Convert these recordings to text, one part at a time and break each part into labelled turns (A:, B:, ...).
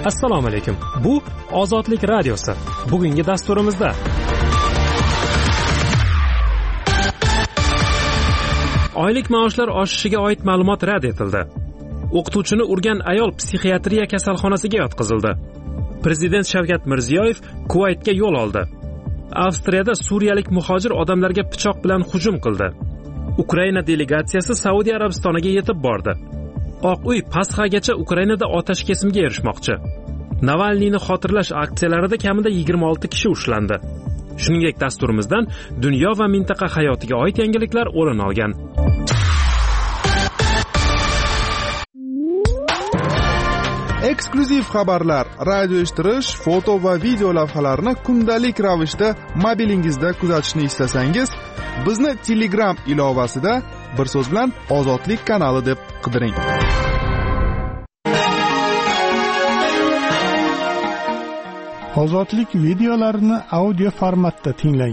A: Assalomu alaykum. Bu Ozodlik radiosi. Bugungi dasturimizda oylik maoshlar oshishiga oid ma'lumot rad etildi. O'qituvchini urgan ayol psixiatriya kasalxonasiga yotqizildi. Prezident Shavkat Mirziyoyev Kuvaytga yo'l oldi. Avstriyada suriyalik muhojir odamlarga pichoq bilan hujum qildi. Ukraina delegatsiyasi Saudiya Arabistoniga yetib bordi. Oq uy Pasxagacha Ukrainada otash kesimga erishmoqchi. Navalniyni xotirlash aksiyalarida kamida 26 kishi ushlandi. Shuningdek, dasturimizdan dunyo va mintaqa hayotiga oid yangiliklar o'rin olgan.
B: Eksklyuziv xabarlar, radio eshittirish, foto va video lavhalarni kundalik ravishda mobilingizda kuzatishni istasangiz, bizni Telegram ilovasida bir so'z bilan Ozodlik kanali deb qidiring.
C: Ozodlik videolarini audio formatda tinglang.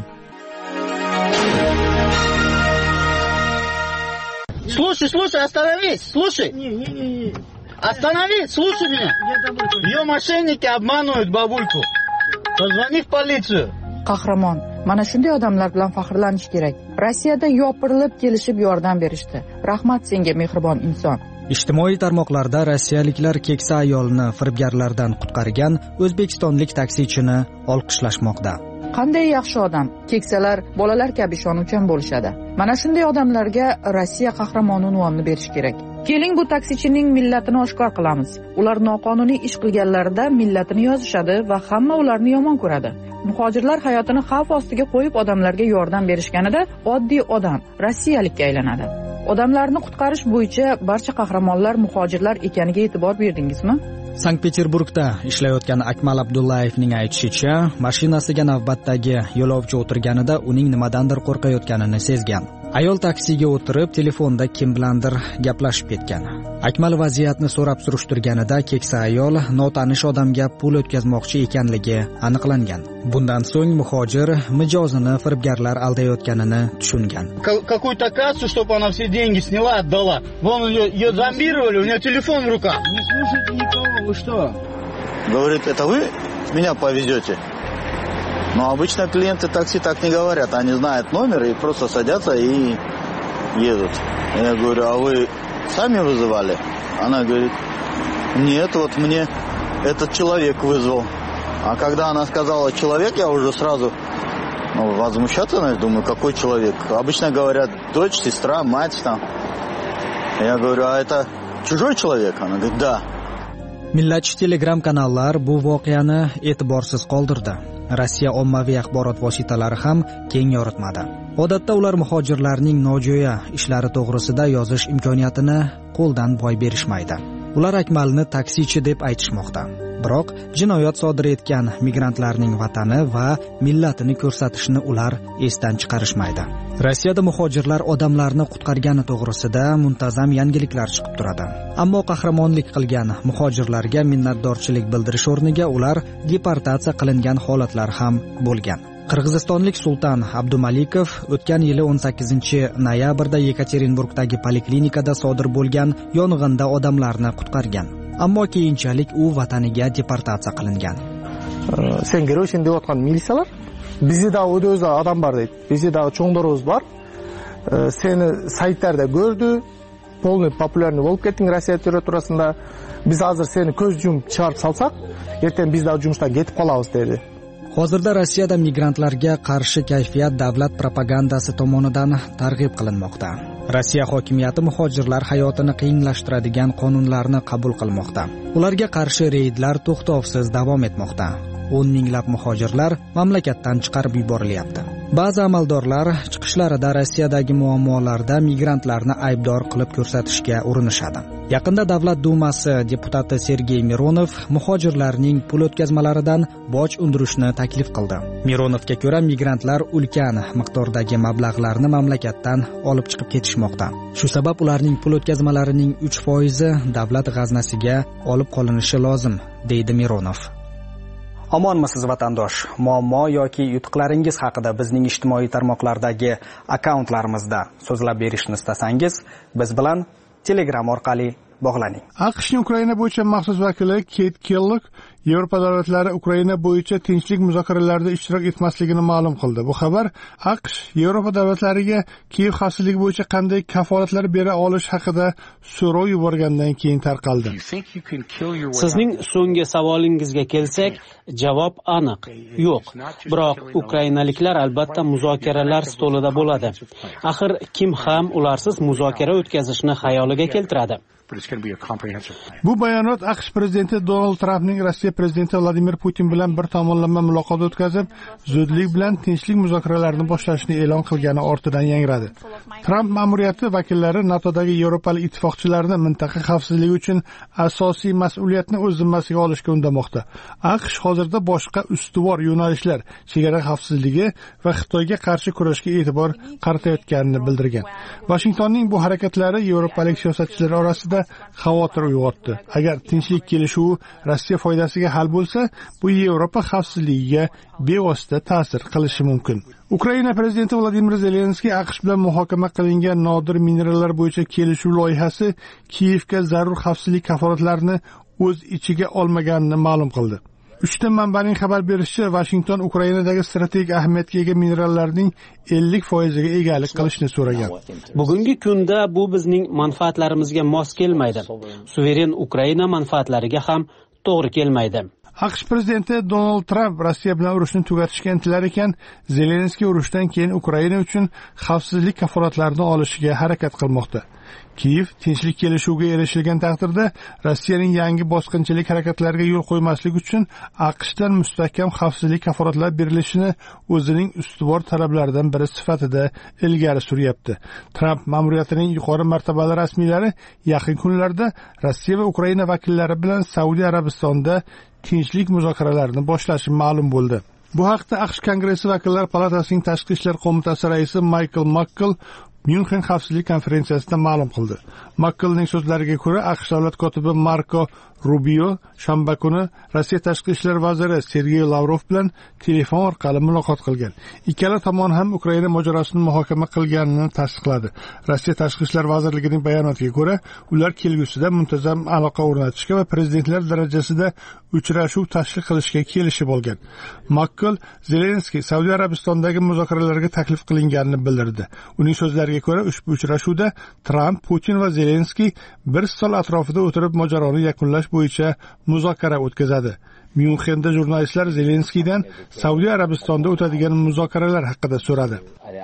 D: Слушай, остановись, слушай.
C: Не.
D: Остановись, слушай меня. Ее мошенники обманывают бабульку. Позвони в полицию.
E: Qahramon, mana shunday odamlar bilan faxrlanish kerak. Rossiyada yopirilib kelishib yordam berishdi. Rahmat senga, mehribon inson.
F: Ijtimoiy tarmoqlarda rossiyaliklar keksa ayolni firibgarlardan qutqargan o'zbekistonlik taksichini olqishlashmoqda.
E: Qanday yaxshi odam. Keksalar bolalar kabi ishonuvchan bo'lishadi. Mana shunday odamlarga Rossiya qahramoni unvonini berish kerak. Keling, bu taksichining millatini oshkor qilamiz. Ular noqonuniy ish qilganlarida millatini yozishadi va hamma ularni yomon ko'radi. Muhojirlar hayotini xavf ostiga qo'yib odamlarga yordam berishganida oddiy odam rossiyalikka aylanadi. Odamlarni qutqarish bo'yicha barcha qahramonlar muhojirlar ekaniga e'tibor berdingizmi?
F: Sankt-Peterburgda ishlayotgan Akmal Abdullayevning aytishicha, mashinasiga navbatdagi yo'lovchi o'tirganida uning nimadandir qo'rqayotganini sezgan. Ayol taksiga o'tirib, telefonda kim bilandir gaplashib ketgan. Akmal vaziyatni so'rab surishtirganida keksa ayol notanish odamga pul o'tkazmoqchi ekanligi aniqlangan. Bundan so'ng muhojir mijozini firibgarlar aldayotganini tushungan.
D: Какую-то кассу, чтобы она все деньги сняла, отдала. Вон ее зомбировали, у нее телефон в руках.
C: Не слушайте никого, вы что?
G: Говорит, это вы меня повезете? Но обычно клиенты такси так не говорят. Они знают номер и просто садятся и едут. Я говорю, а вы сами вызывали? Она говорит, нет, вот мне этот человек вызвал. А когда она сказала человек, я уже сразу возмущаться, думаю, какой человек? Обычно говорят дочь, сестра, мать там. Я говорю, а это чужой человек? Она говорит, да.
F: Millatchi Telegram kanallar bu voqeani e'tiborsiz qoldirdi. Rossiya ommaviy axborot vositalari ham keng yoritmadi. Odatda ular muhojirlarning nojo'ya ishlari to'g'risida yozish imkoniyatini qo'ldan boy berishmaydi. Ular Akmalni taksichi deb aytishmoqda. Biroq jinoyat sodir etgan migrantlarning vatani va millatini ko'rsatishni ular esdan chiqarishmaydi. Rossiyada muhojirlar odamlarni qutqargani to'g'risida muntazam yangiliklar chiqib turadi. Ammo qahramonlik qilgan muhojirlarga minnatdorchilik bildirish o'rniga ular deportatsiya qilingan holatlar ham bo'lgan. Qirg'izistonlik Sultan Abdumalikov o'tgan yili 18-noyabrda Yekaterinburgdagi poliklinikada sodir bo'lgan yong'inda odamlarni qutqargan. Ammo keyinchalik u vataniga deportatsiya qilingan.
H: Sen Geroshin deyotgan militsiyalar bizde de o'z adam var deydi. Bizde de çoğunlarımız var. Seni saytlarda gördü. Polni popülerni bo'lib ketding Rossiya territoriyasida. Biz hozir seni ko'z yumib chiqarib salsak, ertaga biz de jumishdan ketib qolamiz dedi.
F: Hozirda Rossiyada migrantlarga qarshi kayfiyat davlat propagandasi tomonidan targ'ib qilinmoqda. Rossiya hokimiyati muhojirlar hayotini qiyinlashtiradigan qonunlarni qabul qilmoqda. Ularga qarshi reydlar to'xtovsiz davom etmoqda. 10 minglab muhojirlar mamlakatdan chiqarib yuborilyapti. Ba'zi amaldorlar chiqishlarida Rossiyadagi muammolarda migrantlarni aybdor qilib ko'rsatishga urinishadi. Yaqinda Davlat Dumasi deputati Sergey Mironov muhojirlarning pul o'tkazmalaridan boj undirishni taklif qildi. Mironovga ko'ra, migrantlar ulkan miqdordagi mablag'larni mamlakatdan olib chiqib ketishmoqda. Shu sabab ularning pul o'tkazmalarining 3% davlat g'aznasiga olib qolinishi lozim, deydi Mironov. Omonmisiz vatandosh? Muammo yoki yutuqlaringiz haqida bizning ijtimoiy tarmoqlardagi akkauntlarimizda so'zlab berishni istasangiz, biz bilan Telegram orqali
H: bog'laning.
C: AQShning Ukraina bo'yicha maxsus vakili Keyt Kellogg Yevropa davlatlari Ukraina bo'yicha tinchlik muzokaralarida ishtirok etmasligini ma'lum qildi. Bu xabar AQSh Yevropa davlatlariga Kiyev xavfsizligi bo'yicha qanday kafolatlar bera olish haqida so'rov yuborgandan keyin tarqaldi.
I: Sizning so'nggi savolingizga kelsak, javob aniq, yo'q. Biroq ukrainaliklar albatta muzokaralar stolida bo'ladi. Axir kim ham ularsiz muzokara o'tkazishni xayoliga keltiradi?
C: Bu bayonot AQSh prezidenti Donald Trampning Rossiya prezidenti Vladimir Putin bilan bir tomonlama muloqot o'tkazib, zudlik bilan tinchlik muzokaralarini boshlashni e'lon qilgani ortidan yangradi. Tramp ma'muriyati vakillari NATOdagi Yevropalik ittifoqchilarni mintaqa xavfsizligi uchun asosiy mas'uliyatni o'z zimmasiga olishga undamoqda. AQSh hozirda boshqa ustuvor yo'nalishlar, chegara xavfsizligi va Xitoyga qarshi kurashga e'tibor qaratayotganini bildirgan. Washingtonning bu harakatlari yevropalik siyosatchilar orasida xavotir uyg'otdi. Agar tinchlik kelishuvi Rossiya foydasiga hal bo'lsa, bu Yevropa xavfsizligiga bevosita ta'sir qilishi mumkin. Ukraina prezidenti Vladimir Zelenskiy AQSh bilan muhokama qilingan nodir minerallar bo'yicha kelishuv loyihasi Kiyevga zarur xavfsizlik kafolatlarini o'z ichiga olmaganini ma'lum qildi. Uchta manbaning xabar berishicha, Washington Ukrainadagi strategik ahamiyatga ega minerallarning 50% ga egalik qilishni so'ragan.
I: Bugungi kunda bu bizning manfaatlarimizga mos kelmaydi. Suveren Ukraina manfaatlariga ham to'g'ri kelmaydi.
C: AQSh prezidenti Donald Trump Rossiya bilan urushni tugatishga intilar ekan, Zelenskiy urushdan keyin Ukraina uchun xavfsizlik kafolatlarini olishiga harakat qilmoqda. Kiyev tinchlik kelishuviga erishilgan taqdirda Rossiyaning yangi bosqinchilik harakatlariga yo'l qo'ymaslik uchun AQShdan mustahkam xavfsizlik kafolatlari berilishini o'zining ustuvor talablaridan biri sifatida ilgari suryapti. Tramp ma'muriyatining yuqori martabali rasmiylari yaqin kunlarda Rossiya va Ukraina vakillari bilan Saudiya Arabistonda tinchlik muzokaralarini boshlashi ma'lum bo'ldi. Bu haqda AQSh Kongressi vakillar palatasining tashqi ishlar qo'mitasi raisi Michael McCall Myunxen xavfsizlik konferensiyasida ma'lum qildi. McCallning so'zlariga ko'ra, AQSh davlat kotibi Marko Rubio shanba kuni Rossiya tashqi ishlar vaziri Sergey Lavrov bilan telefon orqali muloqot qilgan. Ikkala tomon ham Ukraina mojarosini muhokama qilganini tasdiqladi. Rossiya tashqi ishlar vazirligining bayonotiga ko'ra, ular kelgusida muntazam aloqa o'rnatishga va prezidentlar darajasida uchrashuv tashkil qilishga kelishib olgan. McCall Zelenskiy Saudiya Arabistondagi muzokaralarga taklif qilinganini bildirdi. Uning so'zlariga ko'ra, ushbu uchrashuvda Tramp, Putin va Zelenskiy bir stol atrofida o'tirib mojaroni yakunlash bo'yicha muzokara o'tkazadi. Myunxenda jurnalistlar Zelenskiydan Saudiya Arabistonda o'tadigan muzokaralar haqida so'radi.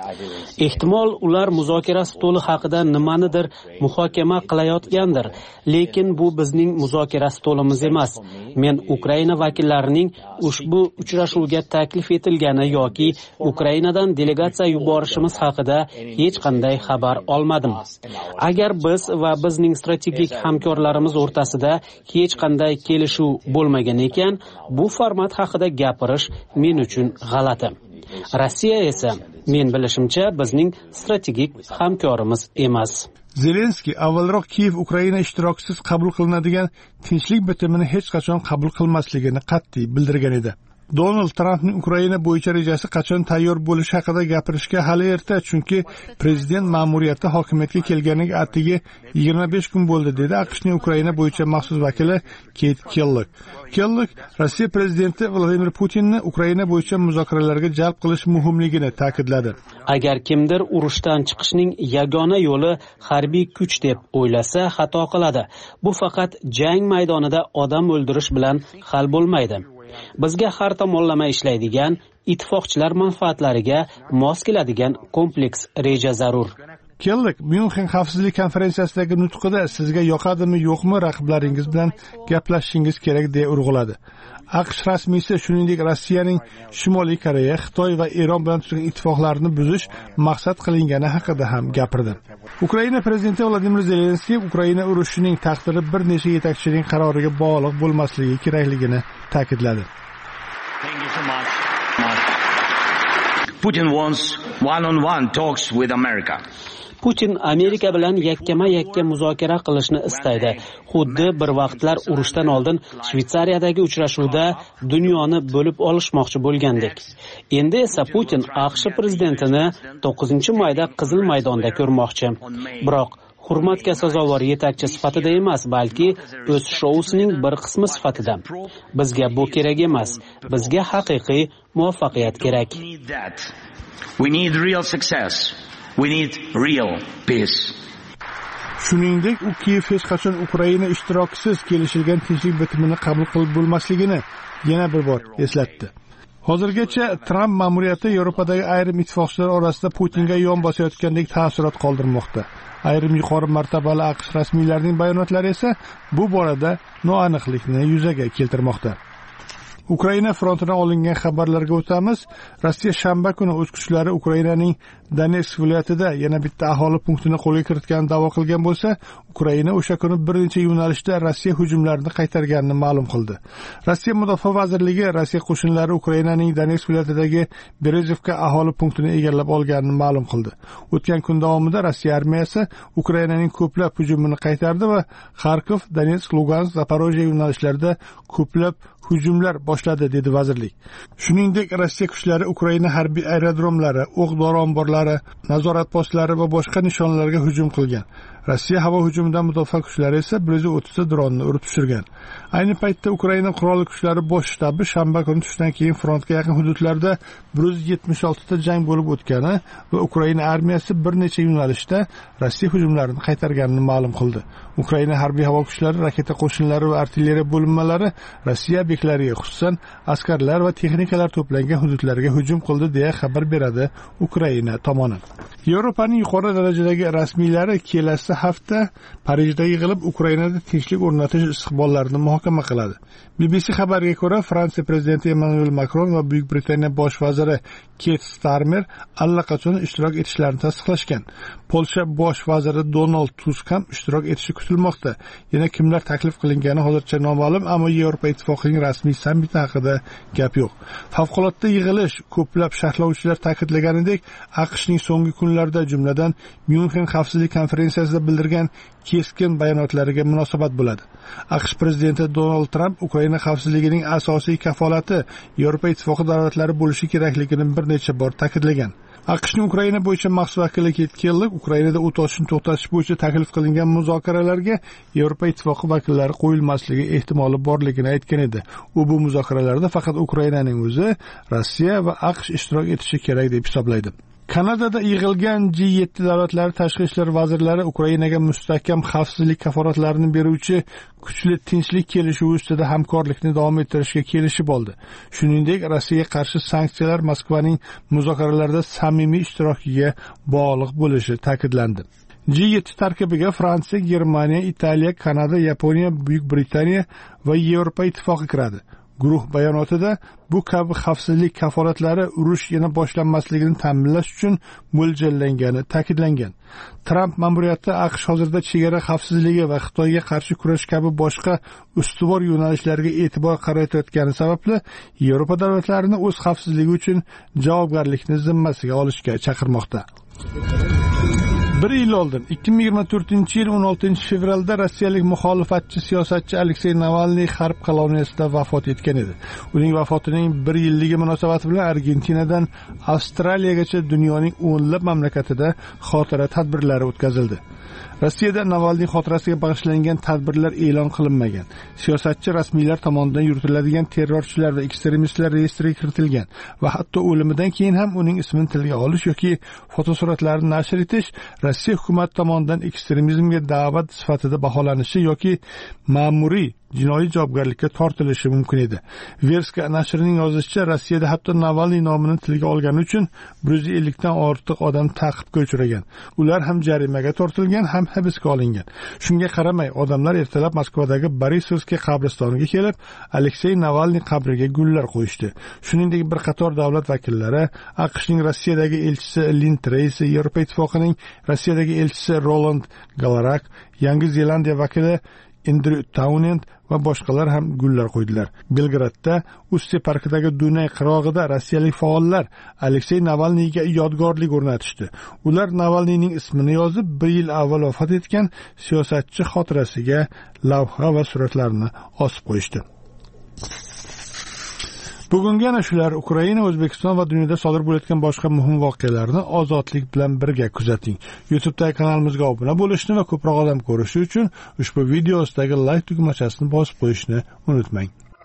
I: Ehtimol ular muzokara stoli haqida nimanidir muhokama qilayotgandir, lekin bu bizning muzokara stolimiz emas. Men Ukraina vakillarining ushbu uchrashuvga taklif etilgani yoki Ukrainadan delegatsiya yuborishimiz haqida hech qanday xabar olmadim. Agar biz va bizning strategik hamkorlarimiz o'rtasida hech qanday kelishuv bo'lmagan ekan, bu format haqida gapirish men uchun g'alati. Rossiya esa men bilishimcha bizning strategik hamkorimiz emas.
C: Zelenskiy avvalroq Kiyev Ukraina ishtirokisiz qabul qilinadigan tinchlik bitimini hech qachon qabul qilmasligini qat'iy bildirgan edi. Donald Trampning Ukraina bo'yicha rejasi qachon tayyor bo'lishi haqida gapirishga hali erta, chunki prezident ma'muriyati hokimiyatga kelganiga atigi 25 kun bo'ldi, dedi AQShning Ukraina bo'yicha maxsus vakili Keyt Kellogg. Kellogg Rossiya prezidenti Vladimir Putinni Ukraina bo'yicha muzokaralarga jalb qilish muhimligini ta'kidladi.
I: Agar kimdir urushdan chiqishning yagona yo'li harbiy kuch deb o'ylasa, xato qiladi. Bu faqat jang maydonida odam o'ldirish bilan hal bo'lmaydi. Bizga har tomonlama ishlaydigan, ittifoqchilar manfaatlariga mos keladigan kompleks reja zarur.
C: Kellogg Myunxen xavfsizlik konferensiyasidagi nutqida sizga yoqadimi yo'qmi raqiblaringiz bilan gaplashishingiz kerak deya urg'uladi. AQSh rasmiysi shuningdek Rossiyaning Shimoliy Koreya, Xitoy va Eron bilan tuzgan ittifoqlarini buzish maqsad qilingani haqida ham gapirdi. Ukraina prezidenti Vladimir Zelenskiy Ukraina urushining taqdiri bir necha yetakchining qaroriga bog'liq bo'lmasligi kerakligini ta'kidladi.
J: Putin wants one-on-one talks with America.
I: Putin Amerika bilan yakkama-yakka muzokara qilishni istaydi. Xuddi bir vaqtlar urushdan oldin Shvetsariyadagi uchrashuvda dunyoni bo'lib olishmoqchi bo'lgandek. Endi esa Putin AQSh prezidentini 9-mayda Qizil maydonda ko'rmoqchi. Biroq hurmatga sazovor yetakchi sifatida emas, balki o'z shousining bir qismi sifatida. Bizga bu kerak emas. Bizga haqiqiy muvaffaqiyat kerak.
J: We need real success. We need real peace.
C: Shuningdek, u Kiyev hech qachon Ukraina ishtirokisiz kelishilgan tinchlik bitimini qabul qilib bo'lmasligini yana bir bor eslatdi. Hozirgacha Tramp ma'muriyati Yevropadagi ayrim ittifoqchilar orasida Putinga yon bosayotgandek taassurot qoldirmoqda. Ayrim yuqori martabali AQSh rasmiylarining bayonotlari esa bu borada noaniqlikni yuzaga keltirmoqda. Ukraina frontidan olingan xabarlarga o'tamiz. Rossiya shanba kuni o'z kuchlari Ukrainaning Donetsk viloyatida yana bitta aholi punktini qo'lga kiritganini da'vo qilgan bo'lsa, Ukraina o'sha kuni bir necha yo'nalishda Rossiya hujumlarini qaytarganini ma'lum qildi. Rossiya Mudofaa vazirligi Rossiya qo'shinlari Ukrainaning Donetsk viloyatidagi Berezovka aholi punktini egallab olganini ma'lum qildi. O'tgan kun davomida Rossiya armiyasi Ukrainaning ko'plab hujumini qaytardi va Kharkov, Donetsk, Lugansk, Zaporojye yo'nalishlarida ko'plab hujumlar boshladi, dedi vazirlik. Shuningdek, Rossiya kuchlari Ukraina harbiy aerodromlari, o'q-dori omborlari, nazorat postlari va boshqa nishonlarga hujum qilgan. Rossiya havo hujumidan mudofaa kuchlari esa 130 ta dronni urib tushirgan. Ayni paytda Ukraina qurolli kuchlari bosh shtabi shanba kuni tushdan keyin frontga yaqin hududlarda 176 ta jang bo'lib o'tgani va Ukraina armiyasi bir necha yo'nalishda Rossiya hujumlarini qaytarganini ma'lum qildi. Ukraina harbiy havo kuchlari, raketa qo'shinlari va artilleriya bo'linmalari Rossiya ob'ektlariga, xususan askarlar va texnikalar to'plangan hududlarga hujum qildi, deya xabar beradi Ukraina tomoni. Yevropaning yuqori darajadagi rasmiylari kelasi hafta Parijda yig'ilib Ukrainada tinchlik o'rnatish istiqbollarini muhokama qiladi. BBC xabariga ko'ra, Fransiya prezidenti Emmanuel Macron va Buyuk Britaniya bosh vaziri Keir Starmer allaqachon ishtirok etishlarini tasdiqlashgan. Polsha bosh vaziri Donald Tusk ham ishtirok etishi kutilmoqda. Yana kimlar taklif qilingani hozircha noma'lum, ammo Yevropa ittifoqining rasmiy sammiti haqida gap yo'q. Favqulodda yig'ilish ko'plab sharhlovchilar ta'kidlaganidek, AQShning so'nggi kunlarda, jumladan Myunxen xavfsizlik konferensiyasida bildirgan keskin bayonotlariga munosabat bo'ladi. AQSh prezidenti Donald Trump Ukraina xavfsizligining asosiy kafolati Yevropa ittifoqi davlatlari bo'lishi kerakligini bir necha bor ta'kidlagan. AQShning Ukraina bo'yicha maxsus vakili Kit Kelly Ukrainada o't ochishni to'xtatish bo'yicha taklif qilingan muzokaralarga Yevropa ittifoqi vakillari qo'yilmasligi ehtimoli borligini aytgan edi. U bu muzokaralarda faqat Ukrainaning o'zi, Rossiya va AQSh ishtirok etishi kerak deb hisoblaydi. Kanadada yig'ilgan G7 davlatlari tashqi ishlar vazirlari Ukrainaga mustahkam xavfsizlik kafolatlarini beruvchi kuchli tinchlik kelishuvi ustida hamkorlikni davom ettirishga kelishib oldi. Shuningdek, Rossiyaga qarshi sanksiyalar Moskvaning muzokaralarda samimiy ishtirokiga bog'liq bo'lishi ta'kidlandi. G7 tarkibiga Fransiya, Germaniya, Italiya, Kanada, Yaponiya, Buyuk Britaniya va Yevropa ittifoqi kiradi. Guruh bayonotida bu kabi xavfsizlik kafolatlari urush yana boshlanmasligini ta'minlash uchun mo'ljallangani ta'kidlangan. Tramp ma'muriyati AQSh hozirda chegara xavfsizligi va Xitoyga qarshi kurash kabi boshqa ustuvor yo'nalishlarga e'tibor qaratayotgani sababli Yevropa davlatlarini o'z xavfsizligi uchun javobgarlikni zimmasiga olishga chaqirmoqda. Bir yil oldin 2024-yil 16 fevralda rossiyalik muxolifatchi siyosatchi Aleksey Navalniy harb koloniyasida vafot etgan edi. Uning vafotining 1 yilligi munosabati bilan Argentinadan Avstraliyagacha dunyoning o'nlab mamlakatida xotira tadbirlari o'tkazildi. Rossiyada Navalniy xotirasiga bag'ishlangan tadbirlar e'lon qilinmagan. Siyosatchi rasmiylar tomonidan yuritiladigan terrorchilar va ekstremistlar reyestriga kiritilgan va hatto o'limidan keyin ham uning ismini tilga olish yoki fotosuratlarini nashr etish Rossiya hukumati tomonidan ekstremizmga da'vat sifatida baholanishi yoki ma'muriy jinoiy javobgarlikka tortilishi mumkin edi. Verska nashrining yozishicha, Rossiyada hatto Navalniy nomini tilga olgani uchun 150 dan ortiq odam ta'qibga uchragan. Ular ham jarimaga tortilgan, ham hibsga olingan. Shunga qaramay, odamlar ertalab Moskvadagi Borisovskiy qabristoniga kelib, Aleksey Navalniy qabriga gullar qo'yishdi. Shuningdek, bir qator davlat vakillari, AQShning Rossiyadagi elchisi Lin Tracy, Yevropa ittifoqining Rossiyadagi elchisi Roland Galarak, Yangi Zelandiya vakili Andrew Townend va boshqalar ham gullar qo'ydilar. Belgradda Usti parkidagi Dunay qirg'og'ida rossiyalik faollar Aleksey Navalniyga yodgorlik o'rnatishdi. Ular Navalniyning ismini yozib, 1 yil avval vafot etgan siyosatchi xotirasiga lavha va suratlarni osib qo'yishdi. Bugungi ana shular Ukraina, O'zbekiston va dunyoda sodir bo'layotgan boshqa muhim voqealarni ozodlik bilan birga kuzating. YouTube'dagi kanalimizga obuna bo'lishni va ko'proq odam ko'rishi uchun ushbu video ostidagi like tugmachasini bosib qo'yishni unutmang.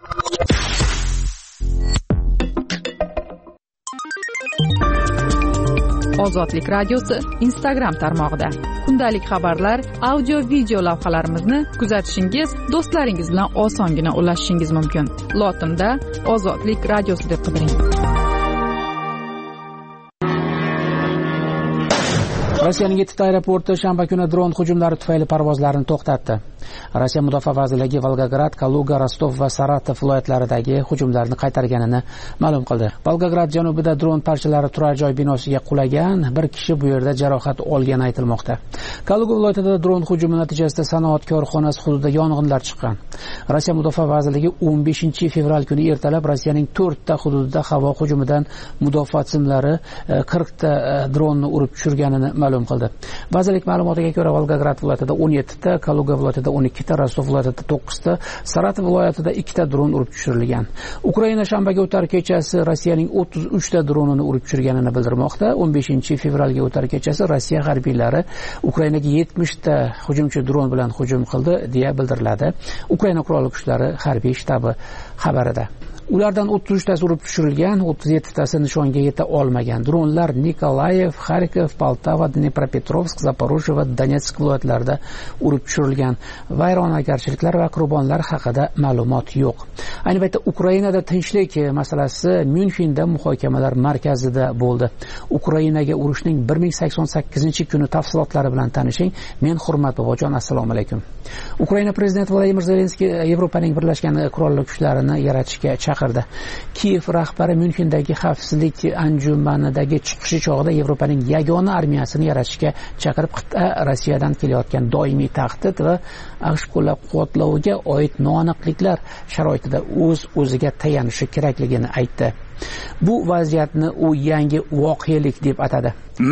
E: Ozodlik radiosi Instagram tarmog'ida kundalik xabarlar, audio, video lavhalarimizni kuzatishingiz, do'stlaringiz bilan osongina ulashishingiz mumkin. Lotinda Ozodlik radiosi deb qidiring.
K: Rossiyaning 7 aeroporti shanba kuni dron hujumlari tufayli parvozlarni to'xtatdi. Rossiya mudofaa vazirligi Volgograd, Kaluga, Rostov va Saratov viloyatlaridagi hujumlarni qaytarganini ma'lum qildi. Volgograd janubida dron parchalari turar joy binosiga qulagan, bir kishi bu yerda jarohat olgani aytilmoqda. Kaluga viloyatida dron hujumi natijasida sanoat korxonasi hududida yong'inlar chiqqan. Rossiya mudofaa vazirligi 15-fevral kuni ertalab Rossiyaning 4 ta hududida havo hujumidan mudofaa tizimlari 40 ta dronni urib tushirganini ma'lum qildi. Vazirlik ma'lumotiga ko'ra Volgograd viloyatida 17 ta, Kaluga viloyatida 12 ta, Rostov viloyatida 9 ta, Saratov viloyatida 2 ta dron urib tushirilgan. Ukraina shanbaga o'tar kechasi Rossiyaning 33 ta dronini urib tushirganini bildirmoqda. 15-fevralga o'tar kechasi Rossiya harbiylari Ukrainaga 70 ta hujumchi dron bilan hujum qildi deya bildiriladi. Ukraina qurolli kuchlari harbiy shtabi xabarida. Ulardan 33 tasi urib tushirilgan, 37 tasi nishonga yeta olmagan. Dronlar Nikolayev, Kharkiv, Poltava, Dnepropetrovsk, Zaporojye va Donetsk viloyatlarida urib tushirilgan. Vayronagarchiliklar va qurbonlar haqida ma'lumot yo'q. Ayni paytda Ukrainada tinchlik masalasi Myunxenda muhokamalar markazida bo'ldi. Ukrainaga urushning 1088-kuni tafsilotlari bilan tanishing. Men Hurmat bobojon, assalomu alaykum. Ukraina prezidenti Vladimir Zelenskiy Yevropaning birlashgan qurolli kuchlarini yaratishga chaqirdi. Kiyev rahbari Myunxendagi xavfsizlik anjumanidagi chiqishi chog'ida Yevropaning yagona armiyasini yaratishga chaqirib, qit'a Rossiyadan kelayotgan doimiy tahdid va AQSh qo'llab-quvvatloviga oid noaniqliklar sharoitida o'z-o'ziga tayanishi kerakligini aytdi. Bu vaziyatni u yangi voqelik deb atadi.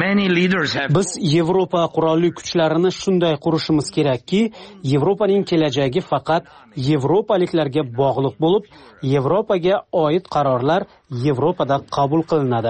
I: Biz Yevropa qurolli kuchlarini shunday qurishimiz kerakki, Yevropaning kelajagi faqat yevropaliklarga bog'liq bo'lib, Yevropaga oid qarorlar Yevropada qabul qilinadi.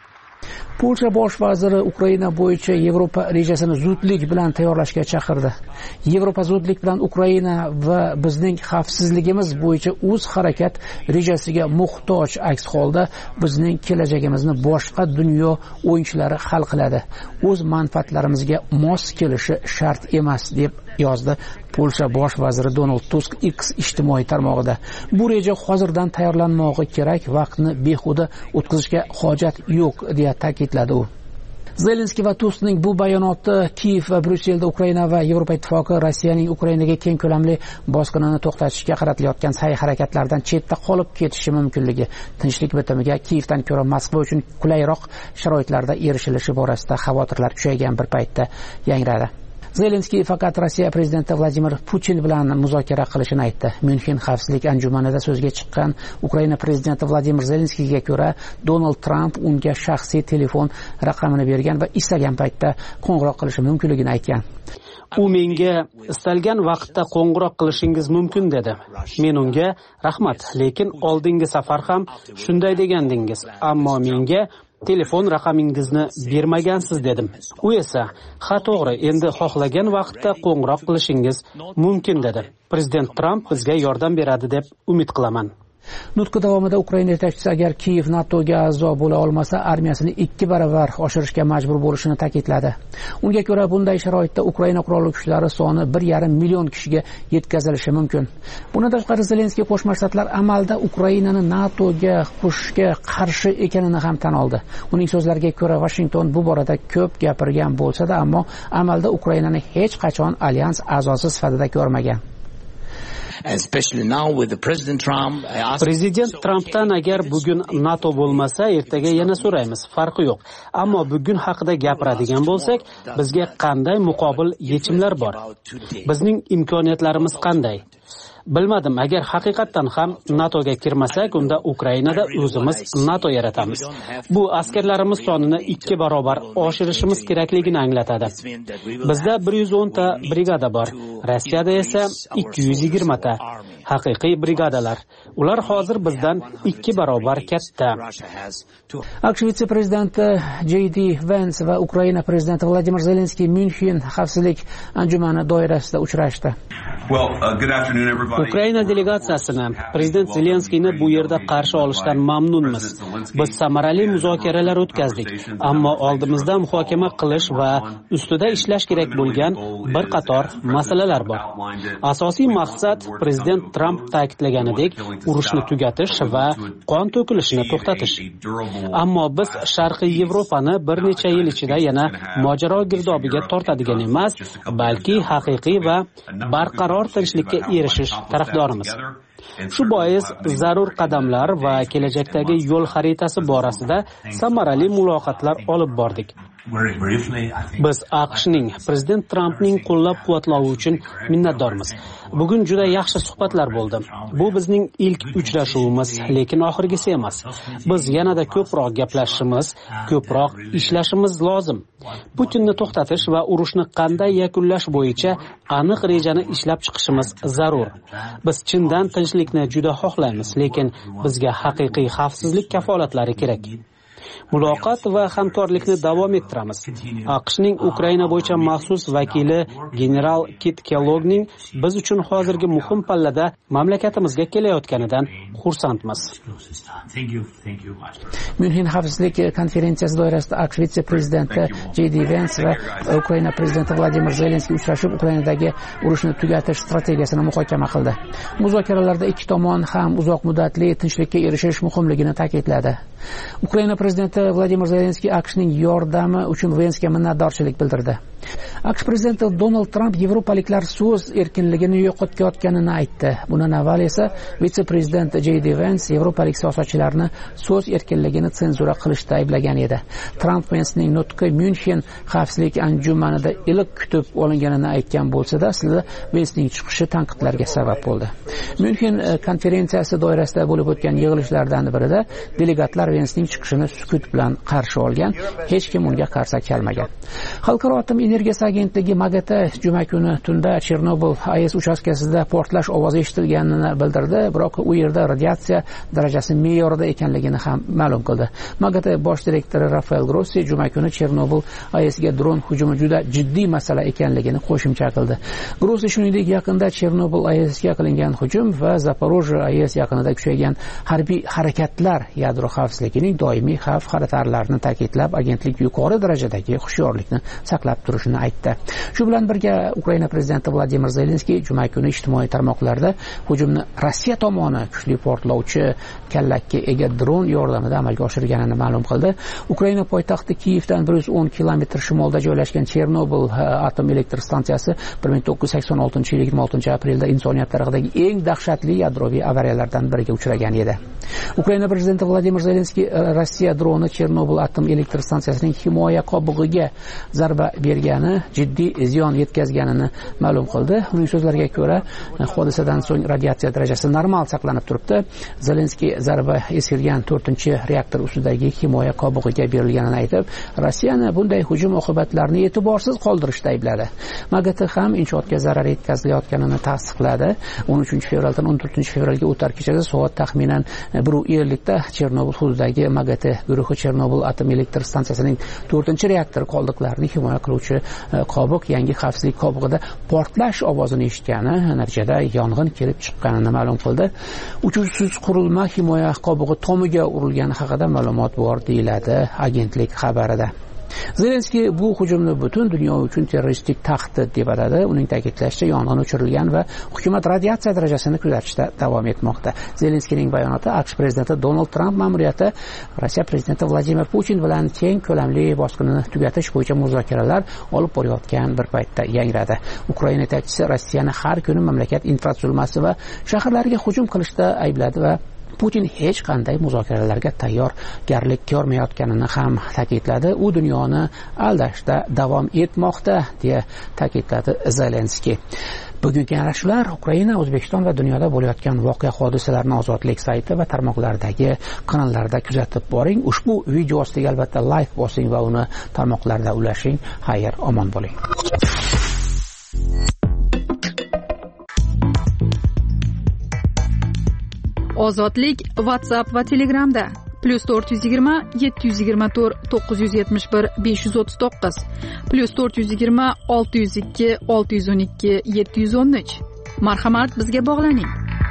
K: Polsha bosh vaziri Ukraina bo'yicha Yevropa rejasini zudlik bilan tayyorlashga chaqirdi. Yevropa zudlik bilan Ukraina va bizning xavfsizligimiz bo'yicha o'z harakat rejasiga muhtoj, aks holda bizning kelajagimizni boshqa dunyo o'yinchilari hal qiladi. O'z manfaatlarimizga mos kelishi shart emas, deb yozdi Polsha bosh vaziri Donald Tusk X ijtimoiy tarmog'ida. Bu reja hozirdan tayyorlanmog'i kerak, vaqtni behuda o'tkazishga hojat yo'q, deya ta'kidladi u. Zelenskiy va Tuskning bu bayonoti Kiyev va Bryusselda Ukraina va Yevropa ittifoqi Rossiyaning Ukrainaga keng ko'lamli bosqinini to'xtatishga qaratilayotgan sa'y-harakatlardan chetda qolib ketishi mumkinligi, tinchlik bitimiga Kiyevdan ko'ra Moskva uchun qulayroq sharoitlarda erishilishi borasida xavotirlar kuchaygan bir paytda yangradi. Zelenskiy faqat Rossiya prezidenti Vladimir Putin bilan muzokara qilishini aytdi. Myunxen xavfsizlik anjumanida so'zga chiqqan Ukraina prezidenti Vladimir Zelenskiyga ko'ra, Donald Trump unga shaxsiy telefon raqamini bergan va istagan paytda qo'ng'iroq qilishi mumkinligini aytgan.
I: U menga istalgan vaqtda qo'ng'iroq qilishingiz mumkin dedi. Men unga rahmat, lekin oldingi safar ham shunday degandingiz, ammo menga telefon raqamingizni bermagansiz dedim. U esa, ha to'g'ri, endi xohlagan vaqtda qo'ng'iroq qilishingiz mumkin dedi. Prezident Trump bizga yordam beradi deb umid qilaman.
K: Nutqi davomida Ukraina yetakchisi agar Kiyev NATOga a'zo bo'la olmasa, armiyasini 2 baravar oshirishga majbur bo'lishini ta'kidladi. Unga ko'ra, bunday sharoitda Ukraina qurolli kuchlari soni 1,5 million kishiga yetkazilishi mumkin. Bundan tashqari Zelenskiy Qo'shma Shtatlar amalda Ukrainani NATOga qo'shishga qarshi ekanini ham tan oldi. Uning so'zlariga ko'ra, Washington bu borada ko'p gapirgan bo'lsa-da, ammo amalda Ukrainani hech qachon alyans a'zosi sifatida ko'rmagan.
I: Prezident Trumpdan agar bugun NATO bo'lmasa, ertaga yana so'raymiz, farqi yo'q. Ammo bugun haqida gapiradigan bo'lsak, bizga qanday muqobil yechimlar bor? Bizning imkoniyatlarimiz qanday? Bilmadim, agar haqiqatdan ham NATOga kirmasak, unda Ukrainada o'zimiz NATO yaratamiz. Bu askarlarimiz sonini 2 barobar oshirishimiz kerakligini anglatadi. Bizda 110 ta brigada bor, Rossiyada esa 220 ta. Haqiqiy brigadalar. Ular hozir bizdan 2 barobar katta.
K: AQSh vitse-prezidenti JD Vance va Ukraina prezidenti Vladimir Zelenskiy Myunxen xavfsizlik anjumani doirasida uchrashdi.
I: Ukraina delegatsiyasini prezident Zelenskiyni bu yerda qarshi olishdan mamnunmiz. Biz samarali muzokaralar o'tkazdik, ammo oldimizda muhokama qilish va ustida ishlash kerak bo'lgan bir qator masalalar bor. Asosiy maqsad prezident Trump ta'kidlaganidek urushni tugatish va qon to'kilishini to'xtatish. Ammo biz Sharqiy Yevropani bir necha yil ichida yana mojaro girdobiga tortadigan emas, balki haqiqiy va barqaror tinchlikka erishish tarafdorimiz. Shu bois zarur qadamlar va kelajakdagi yo'l xaritasi borasida samarali muloqotlar olib bordik. Biz AQShning prezident Trumpning qo'llab-quvvatlovi uchun minnatdormiz. Bugun juda yaxshi suhbatlar bo'ldi. Bu bizning ilk uchrashuvimiz, lekin oxirgisi emas. Biz yanada ko'proq gaplashishimiz, ko'proq ishlashimiz lozim. Putinni to'xtatish va urushni qanday yakunlash bo'yicha aniq rejani ishlab chiqishimiz zarur. Biz chindan tinchlikni juda xohlaymiz, lekin bizga haqiqiy xavfsizlik kafolatlari kerak. Muloqot va hamkorlikni davom ettiramiz. AQShning Ukraina bo'yicha maxsus vakili general Kit Kellogning biz uchun hozirgi muhim pallada mamlakatimizga kelayotganidan xursandmiz.
K: Myunxen xavfsizlik konferensiyasi doirasida AQSh vitse-prezidenti JD Vance va Ukraina prezidenti Vladimir Zelenskiy uchrashib, Ukrainadagi urushni tugatish strategiyasini muhokama qildi. Muzokaralarda ikki tomon ham uzoq muddatli tinchlikka erishish muhimligini ta'kidladi. Ukraina prezidenti Vladimir Zelenskiy AQShning yordami uchun Vensiga minnatdorchilik bildirdi. AQSh prezidenti Donald Trump yevropaliklar so'z erkinligini yo'qotayotganini aytdi. Bundan avval esa vitse-prezident JD Vance yevropalik siyosatchilarni so'z erkinligini senzura qilishda ayblagan edi. Trump Vensining nutqi Myunxen xavfsizlik anjumanida iliq kutib olinganini aytgan bo'lsa-da, aslida Vensining chiqishi tanqidlarga sabab bo'ldi. Myunxen konferensiyasi doirasida bo'lib o'tgan yig'ilishlardan birida delegatlar Vensining chiqishini sukut bilan qarshi olgan, hech kim unga qarshi chalmagan. Xalqaro atom energiyasi agentligi MAGATA juma kuni tunda Chernobil AES uchastkasida portlash ovozi eshitilganini bildirdi, biroq u yerda radiatsiya darajasi me'yorida ekanligini ham ma'lum qildi. MAGATA bosh direktori Rafael Grossi juma kuni Chernobil AESga dron hujumi juda jiddiy masala ekanligini qo'shimcha qildi. Grossi shuningdek yaqinda Chernobil AESga qilingan hujum va Zaporojye AES yaqinida kuchaygan harbiy harakatlar yadro xavfsizligining doimiy xavf xatarlarini ta'kidlab, agentlik yuqori darajadagi hushyorlikni saqlab turishini aytdi. Shu bilan birga Ukraina prezidenti Vladimir Zelenskiy juma kuni ijtimoiy tarmoqlarda hujumni Rossiya tomoni kuchli portlovchi kallakka ega dron yordamida amalga oshirganini ma'lum qildi. Ukraina poytaxti Kiyevdan 110 kilometr shimolda joylashgan Chernobil atom elektr stansiyasi 1986-yil 26-aprelda insoniyat tarixidagi eng dahshatli yadroviy avariyalardan biriga uchragan edi. Ukraina prezidenti Vladimir Zelenskiy Rossiya droni Chernobil atom elektr stansiyasining himoya qobig'iga zarba bergani, jiddiy ziyon yetkazganini ma'lum qildi. Uning so'zlariga ko'ra, hodisadan so'ng radiatsiya darajasi normal saqlanib turibdi. Zelenskiy zarba eskirgan 4-reaktor ustidagi himoya qobig'iga berilganini aytib, Rossiyani bunday hujum oqibatlarini e'tiborsiz qoldirishda aybladi. MAGATA ham inshootga zarar yetkazilayotganini tasdiqladi. 13-fevraldan 14-fevralga o'tar kechada soat taxminan 1:50 Chernobil hududidagi MAGATA guruhi Chernobil atom elektr stansiyasining 4-reaktor qoldiqlarini himoya qiluvchi qobiq yangi xavfsizlik qobig'ida portlash ovozini eshitgani, natijada yong'in kelib chiqqanini ma'lum qildi. Uchuvchisiz qurilma himoya qobig'i tomiga urilgani haqida ma'lumot bor deyiladi agentlik xabarida. Zelenskiy bu hujumni butun dunyo uchun terroristik tahdid deb atadi. Uning ta'kidlashicha, yong'in o'chirilgan va hukumat radiatsiya darajasini kuzatishda davom etmoqda. Zelenskiyning bayonoti AQSh prezidenti Donald Trump ma'muriyati Rossiya prezidenti Vladimir Putin bilan keng ko'lamli bosqinni tugatish bo'yicha muzokaralar olib borayotgan bir paytda yangradi. Ukraina yetakchisi Rossiyani har kuni mamlakat infratuzilmasi va shaharlariga hujum qilishda aybladi va Putin hech qanday muzokaralarga tayyorgarlik ko'rmayotganini ham ta'kidladi. U dunyoni aldashda davom etmoqda, deya ta'kidladi Zelenskiy. Bugungi ana shular Ukraina, O'zbekiston va dunyoda bo'layotgan voqea hodisalarni Ozodlik sayti va tarmoqlardagi kanallarda kuzatib boring. Ushbu video ostiga albatta like bosing va uni tarmoqlarda ulashing. Xayr, omon bo'ling.
E: Ozodlik WhatsApp va Telegramda +420 724 971 539 +420 602 612 713. Marhamat, bizga bog'laning.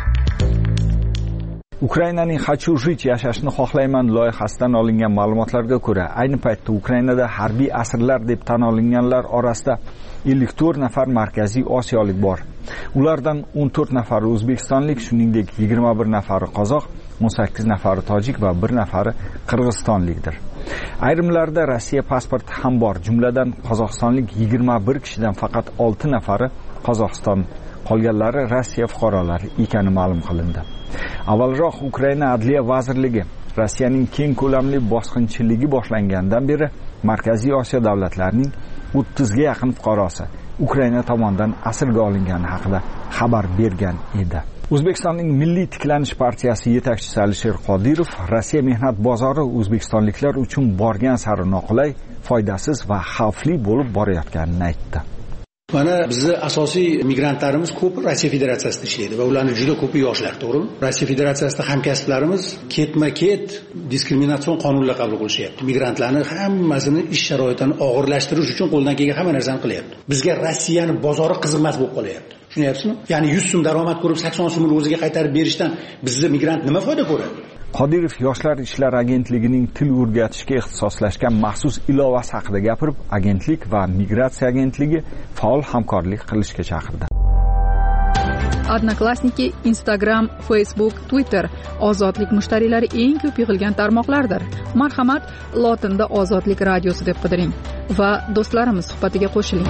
L: Ukrainaning "Хочу жить" yashashni xohlayman loyihasidan olingan ma'lumotlarga ko'ra, ayni paytda Ukrainada harbiy asirlar deb tan olinganlar orasida 54 nafar markaziy osiyolik bor. Ulardan 14 nafari o'zbekistonlik, shuningdek 21 nafari qozoq, 18 nafari tojik va 1 nafari qirg'izistonlikdir. Ayrimlarda Rossiya pasporti ham bor. Jumladan qozog'istonlik 21 kishidan faqat 6 nafari Qozog'iston, qolganlari Rossiya fuqarolari ekani ma'lum qilindi. Avvalroq Ukraina Adliya vazirligi Rossiyaning keng ko'lamli bosqinchiligi boshlangandan beri Markaziy Osiyo davlatlarining 30 ga yaqin fuqarosi Ukraina tomonidan asirga olingani haqida xabar bergan edi. O'zbekistonning Milliy tiklanish partiyasi yetakchisi Alisher Qodirov Rossiya mehnat bozori o'zbekistonliklar uchun borgan sari noqulay, foydasiz va xavfli bo'lib borayotganini aytdi.
M: Mana bizni asosiy migrantlarimiz ko'p Rossiya Federatsiyasida ishlaydi va ularning juda ko'pi yoshlar, to'g'rimi? Rossiya Federatsiyasida hamkasblarimiz ketma-ket diskriminatsion qonunlar qabul qilishyapti. Migrantlarning hammasini ish sharoitini og'irlashtirish uchun qo'ldan kelgan hamma narsani qilyapti. Bizga Rossiyani bozori qiziqmas bo'lib qolyapti. Tushunyapsizmi? Ya'ni 100 so'm daromad ko'rib 80 so'mni o'ziga qaytarib berishdan bizda migrant nima foyda ko'radi?
L: Qodirov Yoshlar ishlari agentligining til o'rgatishga ixtisoslashgan maxsus ilovasi haqida gapirib, agentlik va migratsiya agentligi faol hamkorlik qilishga chaqirdi.
E: Odnoklassniki, Instagram, Facebook, Twitter Ozodlik mushtariylari eng ko'p yig'ilgan tarmoqlardir. Marhamat, lotinda Ozodlik radiosi deb qidiring va do'stlarimiz suhbatiga qo'shiling.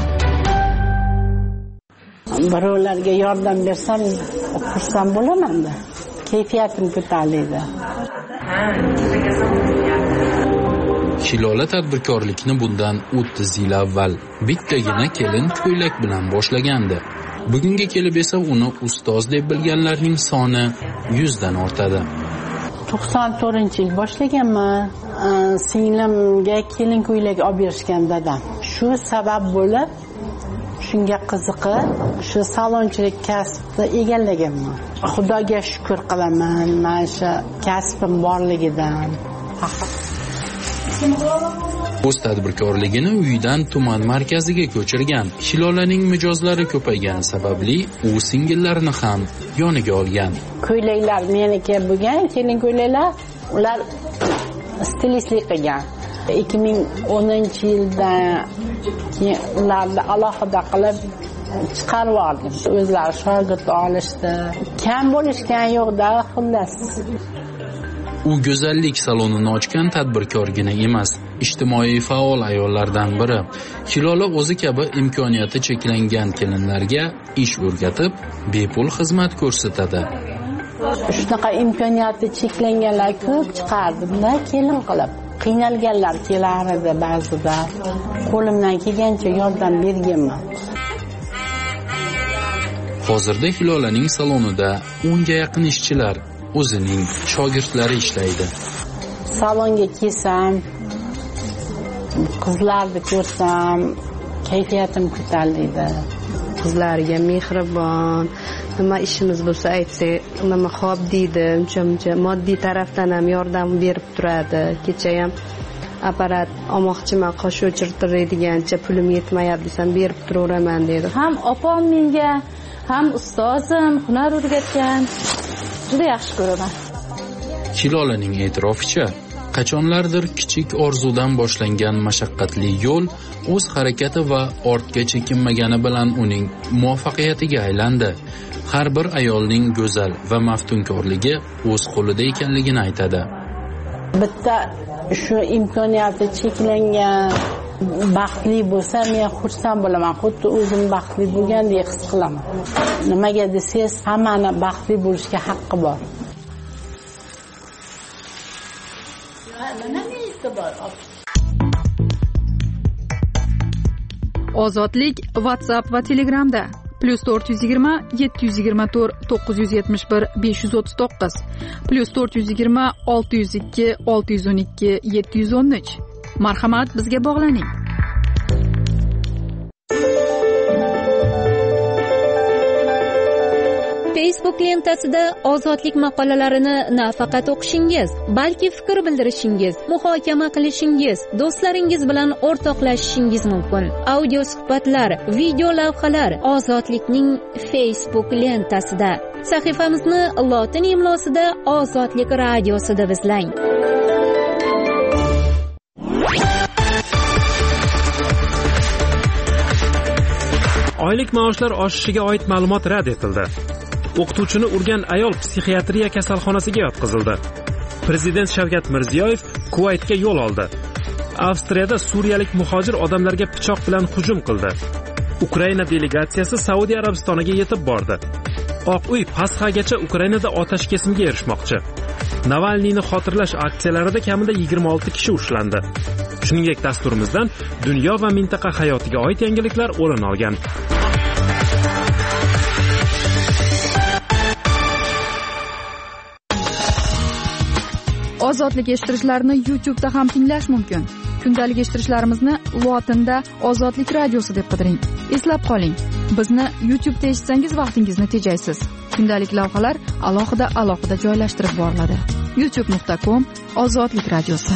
N: Birovlarga yordam bersam, xursand bo'laman-da. Kayfiyatim ko'tariladi.
O: Hilola tadbirkorlikni bundan 30 yil avval bittagina kelin ko'ylak bilan boshlagandi. Bugunga kelib esa uni ustoz deb bilganlarning soni 100 dan ortadi.
N: 94-yil boshlaganman. Singlimga kelin ko'ylak olib berishgan dadam. Shu sabab bo'lib shunga qiziqib, shu salonchilik kasbni egallaganman. Xudoga shukr qilaman, mana shu kasbim borligidan.
O: O'z tadbirkorligini uyidan tuman markaziga ko'chirgan. Hilolaning mijozlari ko'paygani sababli u singillarini ham yoniga olgan.
N: Ko'ylaklar meniki bo'lgan, kelin ko'ylaklar, ular stilistlik qilgan. 2010-yilda ularni alohida qilib chiqarib oldim. O'zlari shogird olishdi. Kam bo'lishgan yo'qda, xullas.
O: U go'zallik salonini ochgan tadbirkorgina emas, ijtimoiy faol ayollardan biri. Hilola o'zi kabi imkoniyati cheklangan kelinlarga ish o'rgatib, bepul xizmat ko'rsatadi.
N: Shunaqa imkoniyati cheklanganlar ko'p chiqardim-da, kelin qilib. Qiynalganlar kelar edi ba'zida. Qo'limdan kelgancha yordam berganman.
O: Hozirda Hilolaning salonida 10 ga yaqin ishchilar, o'zining shogirdlari ishlaydi.
N: Salonga kelsam, qizlarni ko'rsam, kayfiyatim ko'tariladi.
P: Qizlarga mehribon, nima ishimiz bo'lsa aytsak, nima xo'p deydi, uncha moddiy tarafdan ham yordam berib turadi. Kecha ham apparat olmoqchiman, qosh o'chirtiradigancha pulim yetmayapti desam, berib turaveraman dedi.
Q: Ham opam menga, ham ustozim hunar o'rgatgan. Juda yaxshi ko'raman.
O: Hilolaning e'tiroficha, qachonlardir kichik orzudan boshlangan mashaqqatli yo'l o'z harakati va ortga chekinmagani bilan uning muvaffaqiyatiga aylandi. Har bir ayolning go'zal va maftunkorligi o'z qo'lida ekanligini aytadi.
N: Bitta shu imkoniyati cheklangan baxtli bo'lsa, men xursand bo'laman. Xuddi o'zim baxtli bo'lgandek his qilaman. Nimaga desangiz, hammani baxtli bo'lishga haqqi bor.
E: Ozodlik WhatsApp va Telegramda +420 724 971 539 +420 602 612 713. Marhamat, bizga bog'laning.
R: Facebook lentasida ozodlik maqolalarini nafaqat o'qishingiz, balki fikr bildirishingiz, muhokama qilishingiz, do'stlaringiz bilan o'rtoqlashishingiz mumkin. Audio suhbatlar, video lavhalar ozodlikning Facebook lentasida. Sahifamizni lotin imlosida Ozodlik radiosida izlang.
A: Oylik maoshlar oshishiga oid ma'lumot rad etildi. O'qituvchini urgan ayol psixiatriya kasalxonasiga yotqizildi. Prezident Shavkat Mirziyoyev Kuvaytga yo'l oldi. Avstriyada suriyalik muhojir odamlarga pichoq bilan hujum qildi. Ukraina delegatsiyasi Saudiya Arabistoniga yetib bordi. Oq uy Pasxagacha Ukrainada otashkesimga erishmoqchi. Navalniyni xotirlash aksiyalarida kamida 26 kishi ushlandi. Shuningdek, dasturimizdan dunyo va mintaqa hayotiga oid yangiliklar o'rin olgan.
E: Ozodlik eshittirishlarni YouTube'da ham tinglash mumkin. Kundalik eshittirishlarimizni lotinda Ozodlik radiosi deb qidiring. Eslab qoling, bizni YouTube'da eshitsangiz vaqtingizni tejaysiz. Kundalik lavhalar alohida joylashtirib boriladi. youtube.com/Ozodlik radiosi.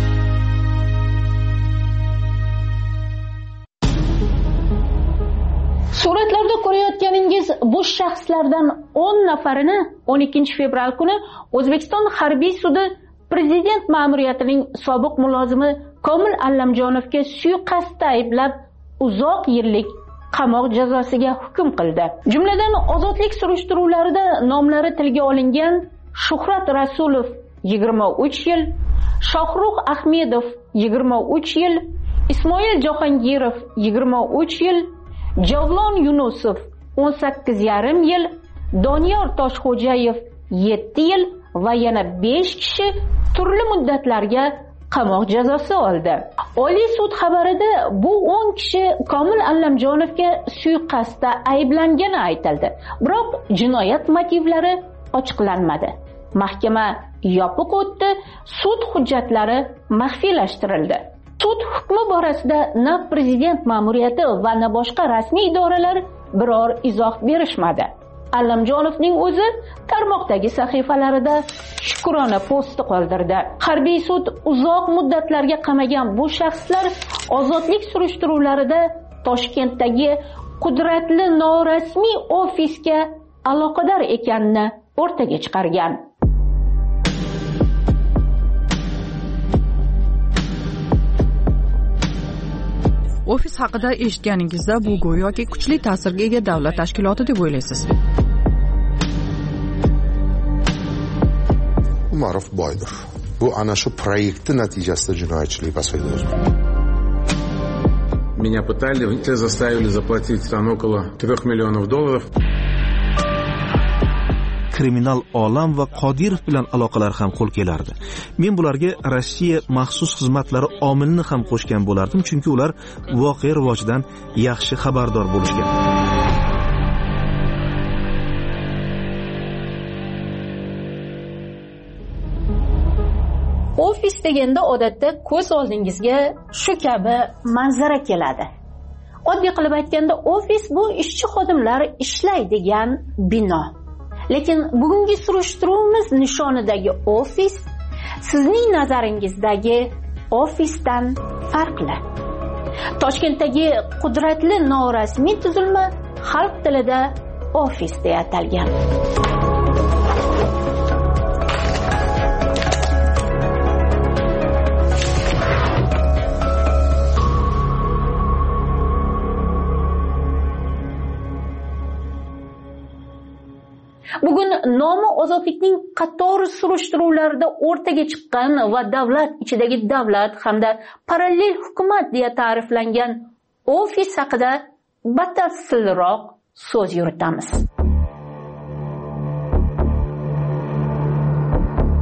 S: Suratlarda ko'rayotganingiz bu shaxslardan 10 nafarini 12 fevral kuni O'zbekiston harbiy sudi prezident ma'muriyatining sobiq mulozimi Komil Allamjonovga suiqasdda ayblab uzoq yillik qamoq jazosiga hukm qildi. Jumladan ozodlik surishtiruvlarida nomlari tilga olingan Shuhrat Rasulov 23 yil, Shohrux Ahmedov 23 yil, Ismoil Jahongirov 23 yil, Javlon Yunusov 18,5 yil, Doniyor Toshxo'jayev 7 yil va yana 5 kishi turli muddatlarga qamoq jazosi oldi. Oliy sud xabarida bu 10 kishi Komil Allamjonovga suiqasdda ayblangani aytildi. Biroq jinoyat motivlari ochiqlanmadi. Mahkama yopiq o'tdi, sud hujjatlari maxfiylashtirildi. Sud hukmi borasida na prezident ma'muriyati va na boshqa rasmiy idoralar biror izoh berishmadi. Allamjonovning o'zi tarmoqdagi sahifalarida shukrona posti qoldirdi. Harbiy sud uzoq muddatlarga qamagan bu shaxslar ozodlik surishtiruvlarida Toshkentdagi qudratli norasmiy ofisga aloqador ekanini o'rtaga chiqargan.
E: Ofis haqida eshitganingizda bu go'yoki kuchli ta'sirga ega davlat tashkiloti deb o'ylaysiz.
T: Umarov boydir. Bu ana shu proyektning natijasida jinoyatchilik bashoyda o'tdi.
U: Меня пытали, заставили заплатить там около $3 миллионов.
V: Kriminal olam va Qodirov bilan aloqalar ham qo'l kelardi. Men bularga Rossiya maxsus xizmatlari omilini ham qo'shgan bo'lardim, chunki ular voqea rivojidan yaxshi xabardor bo'lishgan.
S: Ofis deganda odatda ko'z oldingizga shu kabi manzara keladi. Oddiy qilib aytganda, ofis bu ishchi xodimlar ishlaydigan bino. Lekin bugungi surishtiruvimiz nishonidagi ofis sizning nazaringizdagi ofisdan farqli. Toshkentdagi qudratli norasmiy tuzilma xalq tilida ofis deb atalgan. Bugun nomi ozodlikning qator surishtiruvlarida o'rtaga chiqqan va davlat ichidagi davlat hamda parallel hukumat deya ta'riflangan ofis haqida batafsilroq so'z yuritamiz.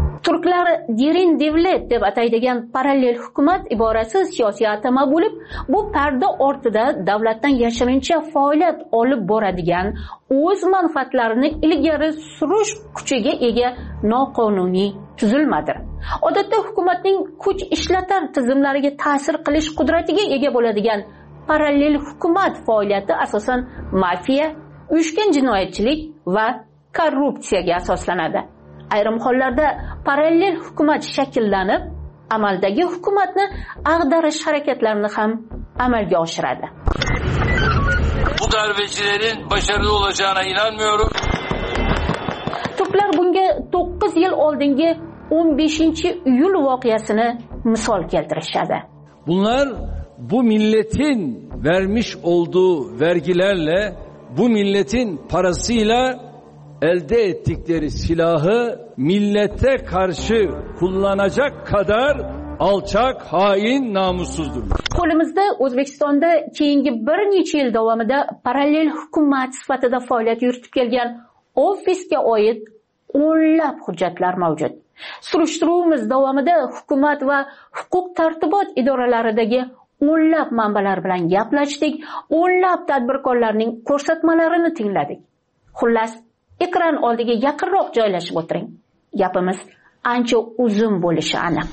S: turklar derin devlet deb ataydigan parallel hukumat iborasi siyosiy atama bo'lib, bu parda ortida davlatdan yashirincha faoliyat olib boradigan, o'z manfaatlarini ilgari surish kuchiga ega noqonuniy tuzilmadir. Odatda hukumatning kuch ishlatar tizimlariga ta'sir qilish qudratiga ega bo'ladigan parallel hukumat faoliyati asosan mafiya, uyushgan jinoyatchilik va korrupsiyaga asoslanadi. Ayrim hollarda parallel hukumat shakllanib, amaldagi hukumatni ag'darish harakatlarini ham amalga oshiradi.
B: Bu darbecilerin başarılı olacağına inanmıyorum.
S: Turklar bunga 9 yil oldingi 15-iyul voqeasini misol keltirishadi.
D: Bunlar bu milletin vermiş olduğu vergilerle, bu milletin parasıyla elde ettikleri silahı millete karşı kullanacak kadar alçak, hain, namussuzdur.
S: Qo'limizda O'zbekistonda keyingi bir necha yil davomida parallel hukumat sifatida faoliyat yuritib kelgan ofisga oid o'nlab hujjatlar mavjud. Surishtiruvimiz davomida hukumat va huquq tartibot idoralaridagi o'nlab manbalar bilan gaplashdik, o'nlab tadbirkorlarning ko'rsatmalarini tingladik. Xullas, ekran oldiga yaqinroq joylashib o'tiring. Gapimiz ancha uzun bo'lishi aniq.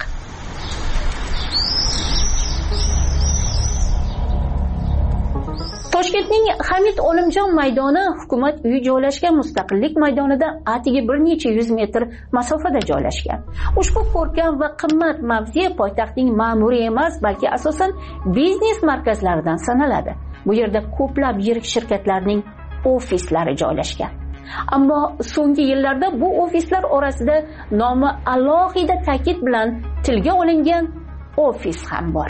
S: Toshkentning Hamid Olimjon maydoni hukumat uyi joylashgan Mustaqillik maydonidan atigi bir necha yuz metr masofada joylashgan. Ushbu ko'rkam va qimmat mavze poytaxtning ma'muriy emas, balki asosan biznes markazlaridan sanaladi. Bu yerda ko'plab yirik shirkatlarning ofislari joylashgan. Ammo so'nggi yillarda bu ofislar orasida nomi alohida ta'kid bilan tilga olingan ofis ham bor.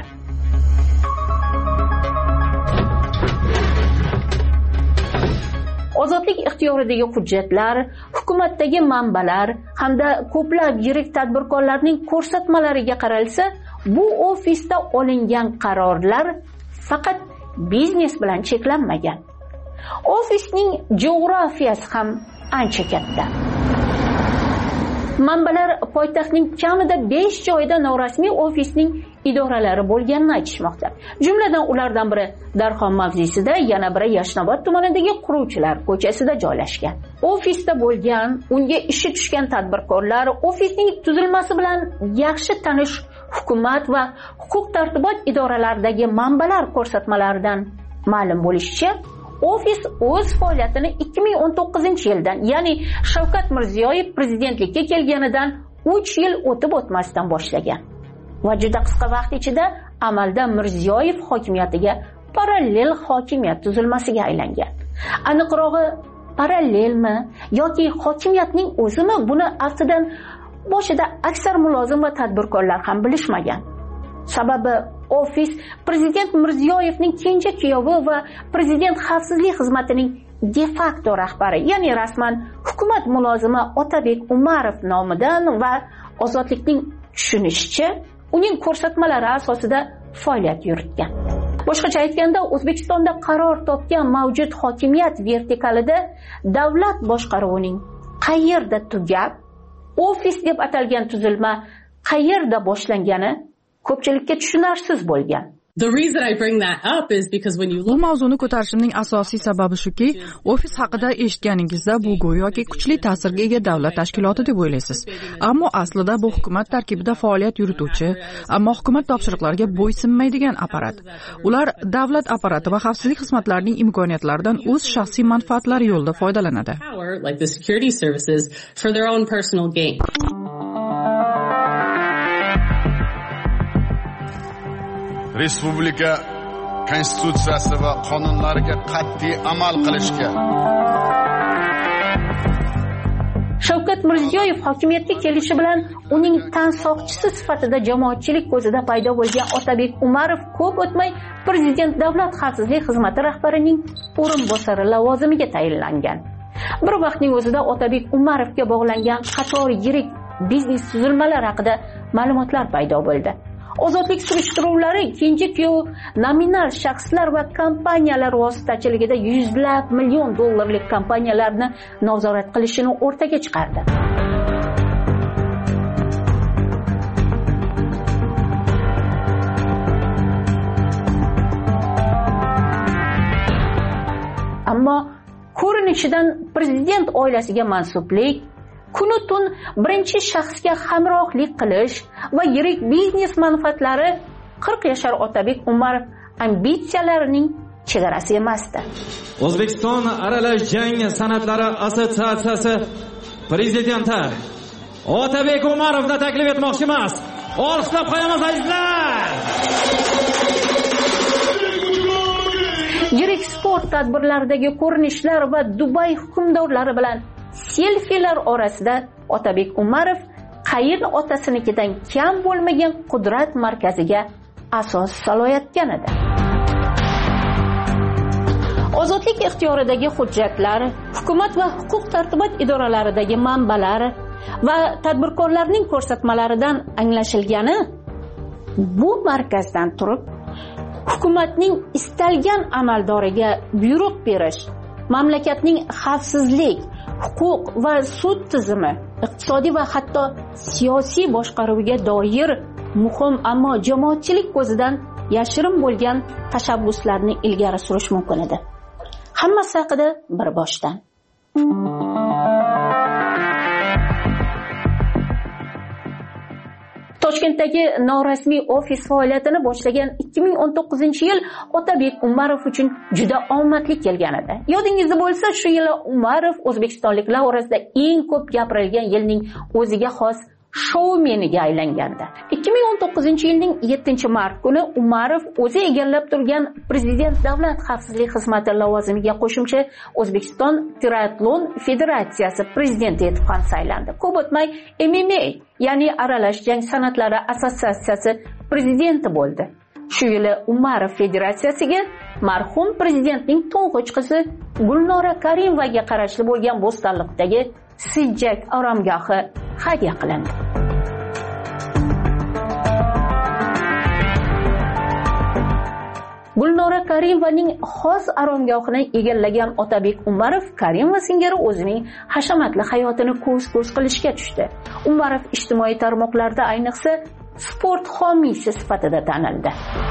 S: Ozodlik ixtiyoridagi hujjatlar, hukumatdagi manbalar hamda ko'plab yirik tadbirkorlarning ko'rsatmalariga qaralsa, bu ofisda olingan qarorlar faqat biznes bilan cheklanmagan. Ofisning geografiyasi ham ancha katta. Manbalar poytaxtning kamida 5 joyida norasmiy ofisning idoralari bo'lganini aytishmoqda. Jumladan ulardan biri Darxon mavzesida, yana biri Yashnobod tumanidagi Quruvchilar ko'chasida joylashgan. Ofisda bo'lgan, unga ishi tushgan tadbirkorlar, ofisning tuzilmasi bilan yaxshi tanish hukumat va huquq tartibot idoralaridagi manbalar ko'rsatmalaridan ma'lum bo'lishicha, ofis o'z faoliyatini 2019-yildan, ya'ni Shavkat Mirziyoyev prezidentlikka kelganidan 3 yil o'tib o'tmasdan boshlagan. Va juda qisqa vaqt ichida amalda Mirziyoyev hokimiyatiga parallel hokimiyat tuzilmasiga aylangan. Aniqrog'i, parallelmi yoki hokimiyatning o'zimi, buni aftidan boshida aksar mulozim va tadbirkorlar ham bilishmagan. Sababi ofis prezident Mirziyoyevning kenja kuyovi va prezident xavfsizlik xizmatining de facto rahbari, ya'ni rasman hukumat mulozimi Otabek Umarov nomidan va Ozodlikning tushunishicha uning ko'rsatmalari asosida faoliyat yuritgan. Boshqacha aytganda, O'zbekistonda qaror topgan mavjud hokimiyat vertikalida davlat boshqaruvining qayerda tugab, ofis deb atalgan tuzilma qayerda boshlangani ko'pchilikka tushunarsiz bo'lgan.
E: Bu mavzuni ko'tarishimning asosiy sababi shuki, ofis haqida eshitganingizda bu go'yoki kuchli ta'sirga ega davlat tashkiloti deb o'ylaysiz. Ammo aslida bu hukumat tarkibida faoliyat yurituvchi, ammo hukumat topshiriqlariga bo'ysunmaydigan apparat. Ular davlat apparati va xavfsizlik xizmatlarining imkoniyatlaridan o'z shaxsiy manfaatlari yo'lida foydalanadi.
W: Respublika konstitutsiyasi va qonunlariga qat'iy amal qilishga.
S: Shavkat Mirziyoyev hokimiyatga kelishi bilan uning tansoqchisi sifatida jamoatchilik ko'zida paydo bo'lgan Otabek Umarov ko'p o'tmay prezident davlat xavfsizlik xizmati rahbarining o'rinbosari lavozimiga tayinlangan. Bir vaqtning o'zida Otabek Umarovga bog'langan qator yirik biznes tuzilmalari haqida ma'lumotlar paydo bo'ldi. Ozodlik surishtiruvlari kenja kuyov nominal shaxslar va kompaniyalar vositachiligida yuzlab million dollarlik kompaniyalarni nazorat qilishini o'rtaga chiqardi. ammo ko'rinishidan prezident oilasiga mansublik, kunu tun birinchi shaxsga hamrohlik qilish va yirik biznes manfaatlari 40 yashar Otabek Umarov ambitsiyalarining chegarasi emasdi.
F: O'zbekiston aralash jang san'atlari assotsiatsiyasi prezidenti Otabek Umarovni taklif etmoqchimiz. Olqishlab qo'yamiz azizlar.
S: Yirik sport tadbirlaridagi ko'rinishlar va Dubay hukmdorlari bilan selfilar orasida Otabek Umarov qayin otasinikidan kam bo'lmagan qudrat markaziga asos solayotgan edi. Ozodlik ixtiyoridagi hujjatlar, hukumat va huquq-tartibot idoralaridagi manbalar va tadbirkorlarning ko'rsatmalaridan anglashilgani, bu markazdan turib hukumatning istalgan amaldoriga buyruq berish, mamlakatning xavfsizlik, huquq va sud tizimi, iqtisodiy va hatto siyosiy boshqaruviga doir muhim, ammo jamoatchilik ko'zidan yashirin bo'lgan tashabbuslarni ilgari surish mumkin edi. Hammasi haqida bir boshdan. Toshkentdagi norasmiy ofis faoliyatini boshlagan 2019-yil Otabek Umarov uchun juda omadli kelgan edi. Yodingizda bo'lsa, shu yili Umarov o'zbekistonliklar orasida eng ko'p gapirilgan yilning o'ziga xos shoumeniga aylangandi. 2019-yilning 7-mart kuni Umarov o'zi egallab turgan Prezident Davlat xavfsizlik xizmati lavozimiga qo'shimcha O'zbekiston Triatlon Federatsiyasi prezidenti etib ham saylandi. Ko'p o'tmay MMA, ya'ni aralash jang san'atlari assotsiatsiyasi prezidenti bo'ldi. Shu yili Umarov federatsiyasiga marhum prezidentning to'ng'ich qizi Gulnora Karimovaga qarashli bo'lgan Bo'stonliqdagi Sijjak oromgohi hadya qilindi. Gulnora Karimovaning xos oromgohini egallagan Otabek Umarov Karimova singari o'zining hashamatli hayotini ko'z-ko'z qilishga tushdi. Umarov ijtimoiy tarmoqlarda ayniqsa sport homiysi sifatida tanildi.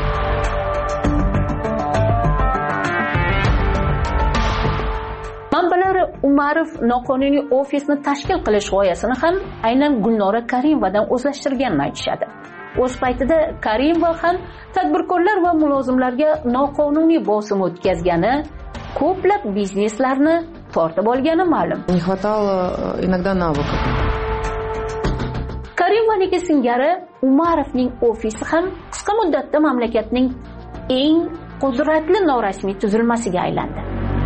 S: Manbalar Umarov noqonuniy ofisni tashkil qilish g'oyasini ham aynan Gulnora Karimovadan o'zlashtirganini aytishadi. O'z paytida Karimova ham tadbirkorlar va mulozimlarga noqonuniy bosim o'tkazgani, ko'plab bizneslarni tortib olgani ma'lum.
E: Не хватало иногда навыков.
S: Karimovaning singari Umarovning ofisi ham qisqa muddatda mamlakatning eng qudratli norasmiy tuzilmasiga aylandi.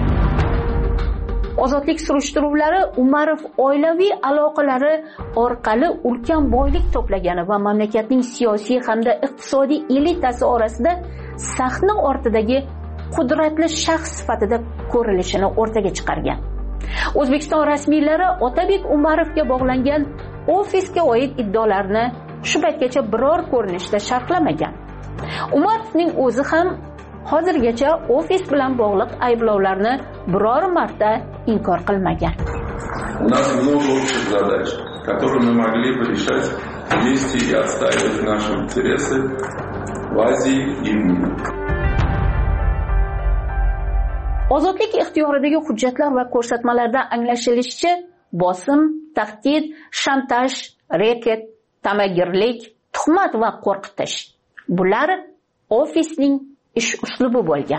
S: Ozodlik surishtiruvlari Umarov oilaviy aloqalari orqali ulkan boylik to'plagani va mamlakatning siyosiy hamda iqtisodiy elitasi orasida sahna ortidagi qudratli shaxs sifatida ko'rilishini o'rtaga chiqargan. O'zbekiston rasmiylari Otabek Umarovga bog'langan ofisga oid iddaolarni shu paytgacha biror ko'rinishda sharhlamagan. Umarovning o'zi ham hozirgacha ofis bilan bog'liq ayblovlarni biror marta inkor qilmagan.
G: У нас много общих задач, которые мы могли бы решать вместе и отстаивать наши интересы в Азии и в мире.
S: Ozodlik ixtiyoridagi hujjatlar va ko'rsatmalarda anglashilishicha, bosim, tahdid, shantaj, reket, tamagirlik, tuhmat va qo'rqitish — bular ofisning ish uslubi bo'lgan.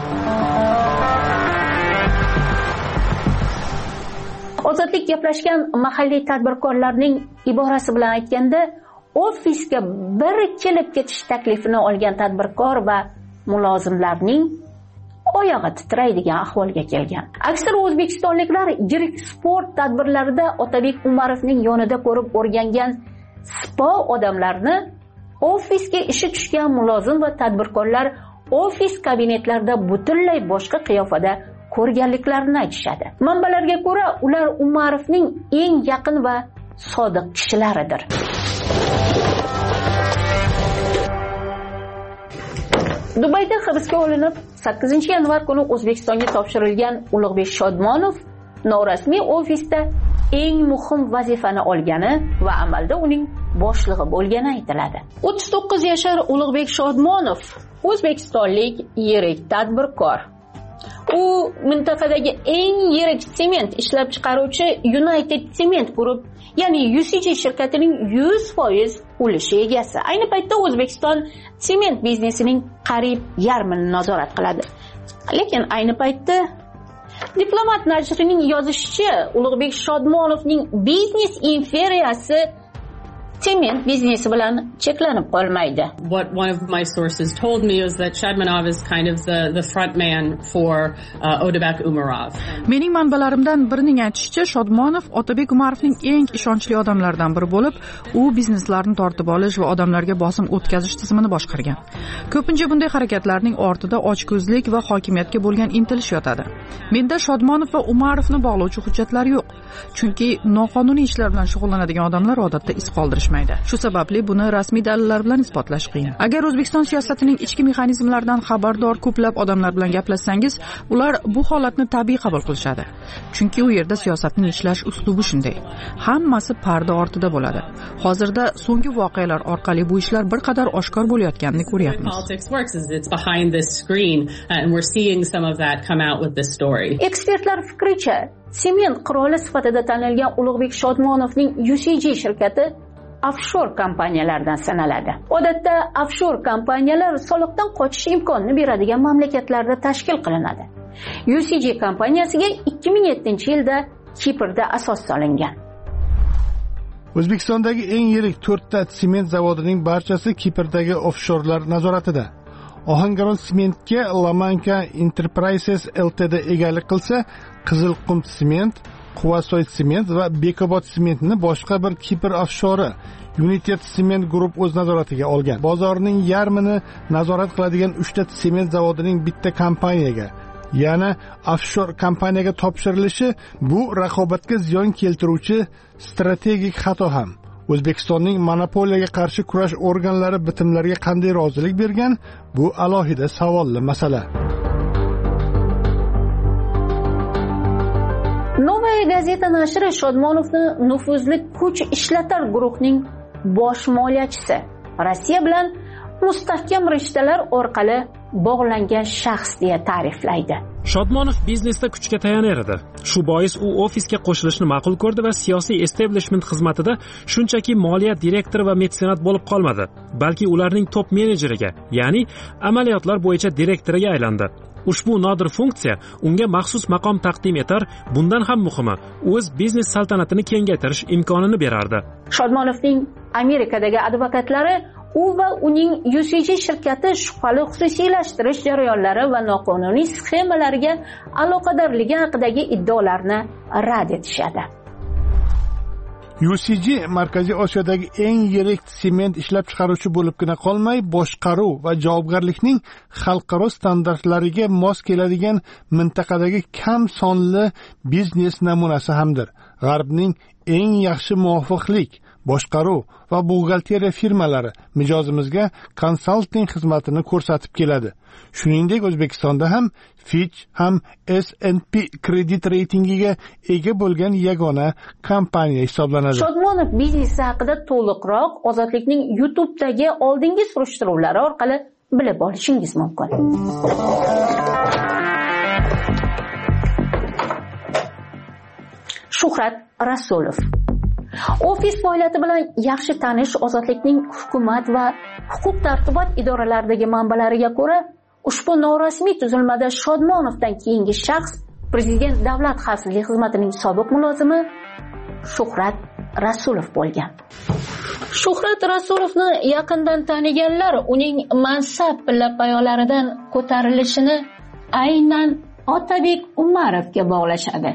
S: Ozodlik gaplashgan mahalliy tadbirkorlarning iborasi bilan aytganda, ofisga bir kelib ketish taklifini olgan tadbirkor va mulozimlarning oyog'i titraydigan ahvolga kelgan. Aksar o'zbekistonliklar yirik sport tadbirlarida Otabek Umarovning yonida ko'rib o'rgangan spo odamlarni ofisga ishi tushgan mulozim va tadbirkorlar ofis kabinetlarida butunlay boshqa qiyofada ko'rganliklarini aytishadi. Manbalarga ko'ra, ular Umarovning eng yaqin va sodiq kishilaridir. Dubayda hibsga olinib 8-yanvar kuni O'zbekistonga topshirilgan Ulug'bek Shodmonov norasmiy ofisda eng muhim vazifani olgani va amalda uning boshlig'i bo'lgani aytiladi. 39 yashar Ulug'bek Shodmonov o'zbekistonlik yirik tadbirkor. u mintaqadagi eng yirik sement ishlab chiqaruvchi United Cement Group, ya'ni UCG shirkatining 100% ulushi egasi. Ayni paytda O'zbekiston sement biznesining qariyb yarmini nazorat qiladi. Lekin ayni paytda Diplomat nashrining yozishicha, Ulug'bek Shodmonovning biznes imperiyasi sement biznesi bilan cheklanib qolmaydi.
C: What one of my sources told me is that Shadmanov is kind of the front man for Otabek Umarov.
E: Mening manbalarimdan birining aytishicha, Shodmonov Otabek Umarovning eng ishonchli odamlaridan biri bo'lib, u bizneslarni tortib olish va odamlarga bosim o'tkazish tizimini boshqargan. Ko'pincha bunday harakatlarning ortida ochko'zlik va hokimiyatga bo'lgan intilish yotadi. Menda Shodmonov va Umarovni bog'lovchi hujjatlar yo'q, chunki noqonuniy ishlar bilan shug'ullanadigan odamlar odatda iz qoldirish. Shu sababli buni rasmiy dalillar bilan isbotlash qiyin. Agar O'zbekiston siyosatining ichki mexanizmlaridan xabardor ko'plab odamlar bilan gaplashsangiz, ular bu holatni tabiiy qabul qilishadi. Chunki u yerda siyosatning ishlash uslubi shunday. Hammasi parda ortida bo'ladi. Hozirda so'nggi voqealar orqali bu ishlar bir qadar oshkor bo'layotganini ko'ryapmiz.
S: Ekspertlar fikricha, sement qiroli sifatida tanilgan Ulug'bek Shodmonovning UCG shirkati offshore kompaniyalardan sanaladi. Odatda offshore kompaniyalar soliqdan qochish imkonini beradigan mamlakatlarda tashkil qilinadi. UCG kompaniyasiga 2007-yilda Kiprda asos solingan.
H: O'zbekistondagi eng yirik 4 ta sement zavodining barchasi Kiprdagi offshorlar nazoratida. Ohangaron sementga Lamanka Enterprises Ltd egalik qilsa, Qizilqum sement, Quvasoy sement va Bekobod sementni boshqa bir Kipr offshori United Cement Group o'z nazoratiga olgan. Bozorning yarmini nazorat qiladigan 3 ta sement zavodining bitta kompaniyaga, yana offshore kompaniyaga topshirilishi bu raqobatga ziyon keltiruvchi strategik xato ham. O'zbekistonning monopoliyaga qarshi kurash organlari bitimlarga qanday rozilik bergan? Bu alohida savolli masala.
S: Novaya gazeta nashri Shodmonovni nufuzli kuch ishlatar guruhning bosh moliyachisi, Rossiya bilan mustahkam rishtalar orqali bog'langan shaxs deya ta'riflaydi.
A: Shodmonov biznesda kuchga tayanar edi. Shu bois u ofisga qo'shilishni ma'qul ko'rdi va siyosiy establishment xizmatida shunchaki moliya direktori va metsenat bo'lib qolmadi, balki ularning top menejeriga, ya'ni amaliyotlar bo'yicha direktoriga aylandi. Ushbu nodir funksiya unga maxsus maqom taqdim etar, bundan ham muhimi, o'z biznes saltanatini kengaytirish imkonini berardi.
S: Shodmonovning Amerikadagi advokatlari u va uning UCG shirkati shubhali xususiylashtirish jarayonlari va noqonuniy sxemalarga aloqadorligi haqidagi iddaolarni rad etishadi.
H: UCG Markaziy Osiyodagi eng yirik sement ishlab chiqaruvchi bo'libgina qolmay, boshqaruv va javobgarlikning xalqaro standartlariga mos keladigan mintaqadagi kam sonli biznes namunasi hamdir. G'arbning eng yaxshi muvofiqlik, boshqaruv va buxgalteriya firmalari mijozimizga konsalting xizmatini ko'rsatib keladi. Shuningdek, O'zbekistonda ham Fitch ham S&P kredit reytingiga ega bo'lgan yagona kompaniya hisoblanadi.
S: Shodmonov biznesi haqida to'liqroq Ozodlikning YouTube'dagi oldingi surishtiruvlari orqali bilib olishingiz mumkin. Shuhrat Rasulov. Ofis faoliyati bilan yaxshi tanish Ozodlikning hukumat va huquq-tartibot idoralaridagi manbalariga ko'ra, ushbu norasmiy tuzilmada Shodmonovdan keyingi shaxs Prezident Davlat xavfsizlik xizmatining sobiq mulozimi Shuhrat Rasulov bo'lgan. Shuhrat Rasulovni yaqindan taniganlar uning mansab pilla-poyolaridan ko'tarilishini aynan Otabek Umarovga bog'lashadi.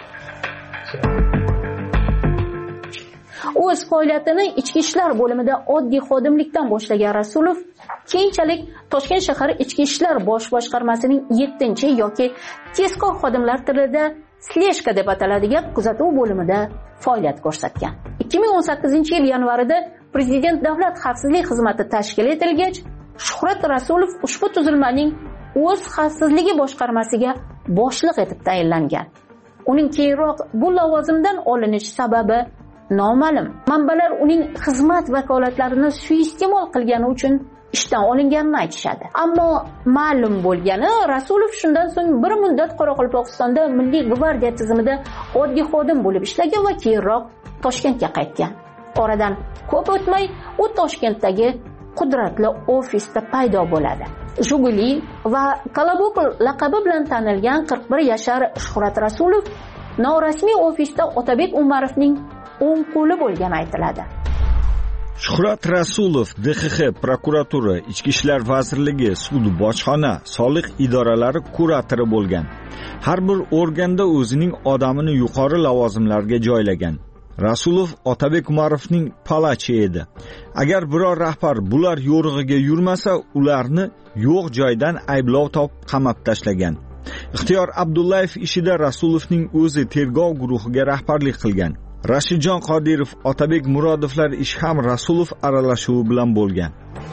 S: O'z faoliyatini ichki ishlar bo'limida oddiy xodimlikdan boshlagan Rasulov keyinchalik Toshkent shahar ichki ishlar bosh boshqarmasining 7-chi yoki tezkor xodimlar tilida sleshka deb ataladigan kuzatuv bo'limida faoliyat ko'rsatgan. 2018-yil yanvarida Prezident Davlat xavfsizlik xizmati tashkil etilgach, Shuhrat Rasulov ushbu tuzilmaning o'z xavfsizligi boshqarmasiga boshliq etib tayinlangan. Uning keyinroq bu lavozimdan olinish sababi noma'lum. Manbalar uning xizmat vakolatlarini suiiste'mol qilgani uchun ishdan olinganini aytishadi. Ammo ma'lum bo'lgani, Rasulov shundan so'ng bir muddat Qoraqalpog'istonda Milliy gvardiya tizimida oddiy xodim bo'lib ishlagan va keyinroq Toshkentga qaytgan. Oradan ko'p o'tmay u Toshkentdagi qudratli ofisda paydo bo'ladi. Juguli va Kolobok laqabi bilan tanilgan 41 yashar Shuhrat Rasulov norasmiy ofisda Otabek Umarovning o'ng qo'li bo'lgani aytiladi.
L: Shuhrat Rasulov DXX, prokuratura, Ichki ishlar vazirligi, sud, bojxona, soliq idoralari kuratori bo'lgan. Har bir organda o'zining odamini yuqori lavozimlarga joylagan. Rasulov Otabek Umarovning palachi edi. Agar biror rahbar bular yo'rig'iga yurmasa, ularni yo'q joydan ayblov topib qamab tashlagan. Ixtiyor Abdullayev ishida Rasulovning o'zi tergov guruhiga rahbarlik qilgan. Rashidjon Qodirov, Otabek Murodovlar ish ham Rasulov aralashuvi bilan bo'lgan.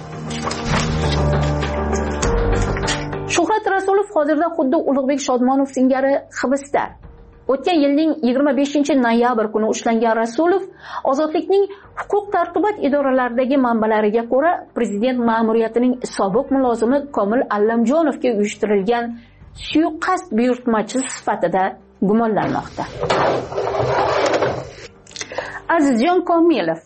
S: Shuhrat Rasulov hozirda xuddi Ulug'bek Shodmonov singari hibsda. O'tgan yilning 25-noyabr kuni ushlangan Rasulov ozodlikning huquq tartibot idoralaridagi manbalariga ko'ra prezident ma'muriyatining sobiq mulozimi Komil Allamjonovga uyushtirilgan suiqasd buyurtmachisi sifatida gumonlanmoqda. Azizjon Komilov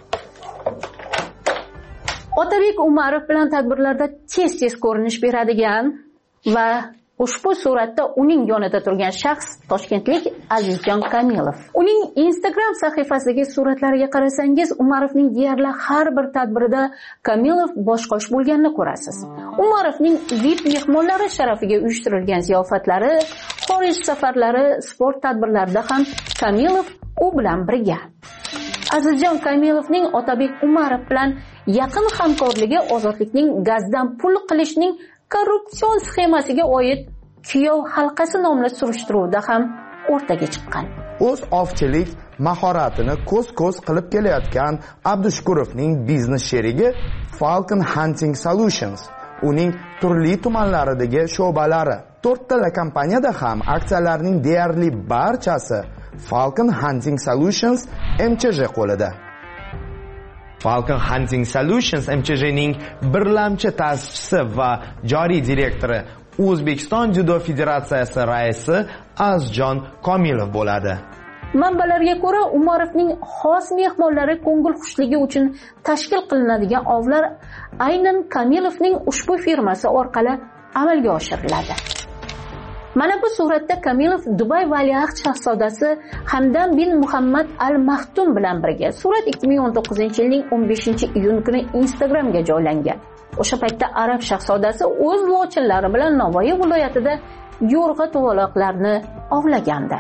S: Otabek Umarov bilan tadbirlarda tez-tez ko'rinish beradigan va ushbu suratda uning yonida turgan shaxs toshkentlik Azizjon Komilov. Uning Instagram sahifasidagi suratlariga qarasangiz, Umarovning deyarli har bir tadbirida Komilov boshqosh bo'lganini ko'rasiz. Umarovning VIP mehmonlari sharafiga uyushtirilgan ziyofatlari, xorij safarlari, sport tadbirlarida ham Komilov u bilan birga. Azizjon Komilovning Otabek Umarov bilan yaqin hamkorligi ozodlikning gazdan pul qilishning korrupsion sxemasiga oid Kuyov halqasi nomli surishtiruvda ham o'rtaga chiqqan.
I: O'z ovchilik mahoratini ko'z-ko'z qilib kelayotgan Abdushukurovning biznes sherigi Falcon Hunting Solutions, uning turli tumanlaridagi sho'balari, 4 tala kompaniyada ham aksiyalarning deyarli barchasi Falcon Hunting Solutions MCJ qo'lida. Falcon Hunting Solutions MCJning birlamchi ta'sischisi va joriy direktori, O'zbekiston Judo Federatsiyasi raisi Azizjon Komilov bo'ladi.
S: Manbalarga ko'ra, Umarovning xos mehmonlari ko'ngil xushligi uchun tashkil qilinadigan ovlar aynan Komilovning ushbu firmasi orqali amalga oshiriladi. Mana bu suratda Komilov Dubay valiahd shahzodasi Hamdan bin Muhammad al-Maxtum bilan birga. Surat 2019-yilning 15-iyun kuni Instagramga joylangan. O'sha paytda arab shahzodasi o'z lochinlari bilan Navoiy viloyatida yo'rg'a tuvaloqlarni ovlagandi.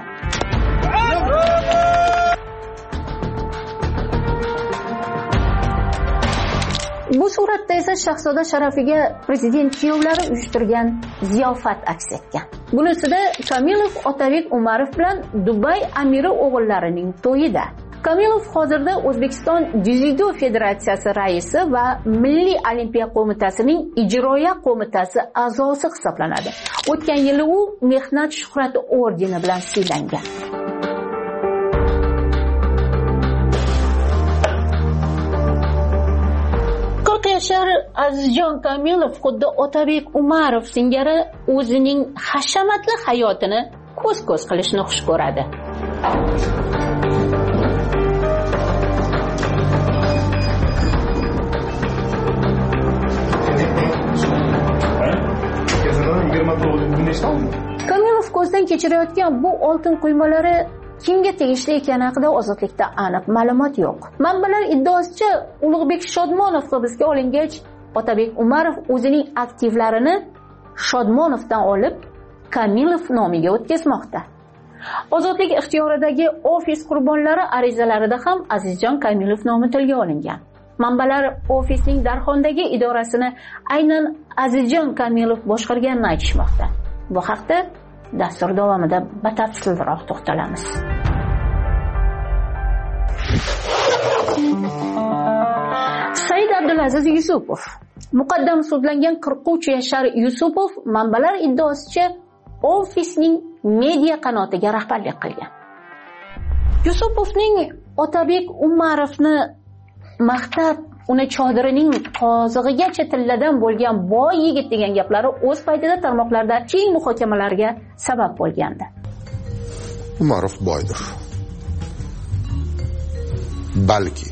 S: Bu suratda esa shahzoda sharafiga prezident kuyovlari uyushtirgan ziyofat aks etgan. Bunisida Komilov Otabek Umarov bilan Dubay amiri o'g'illarining to'yida. Komilov hozirda O'zbekiston Dzyudo Federatsiyasi raisi va Milliy olimpiya qo'mitasining ijroiya qo'mitasi a'zosi hisoblanadi. O'tgan yili u Mehnat shuhrati ordeni bilan siylangan. Yashar Azizjon Komilov xuddi Otabek Umarov singari o'zining hashamatli hayotini ko'z-ko'z qilishni xush ko'radi. Komilov ko'zdan kechirayotgan bu oltin quymalari kimga tegishli ekani haqida ozodlikda aniq ma'lumot yo'q. Manbalar iddaosicha, Ulug'bek Shodmonov hibsga olingach, Otabek Umarov o'zining aktivlarini Shodmonovdan olib, Komilov nomiga o'tkazmoqda. Ozodlik ixtiyoridagi ofis qurbonlari arizalarida ham Azizjon Komilov nomi tilga olingan. Manbalar ofisning Darxondagi idorasini aynan Azizjon Komilov boshqarganini aytishmoqda. Bu haqda dastur davomida batafsilroq to'xtalamiz. Said Abdulaziz Yusupov. Muqaddam sudlangan 43 yashar Yusupov manbalar iddaosicha ofisning media qanotiga rahbarlik qilgan. Yusupovning Otabek Umarovni maqtab uni chodirining qozig'igacha tilladan bo'lgan boy yigit degan gaplari o'z paytida tarmoqlarda keng muhokamalarga sabab bo'lgandi.
T: Umarov boydir. Balki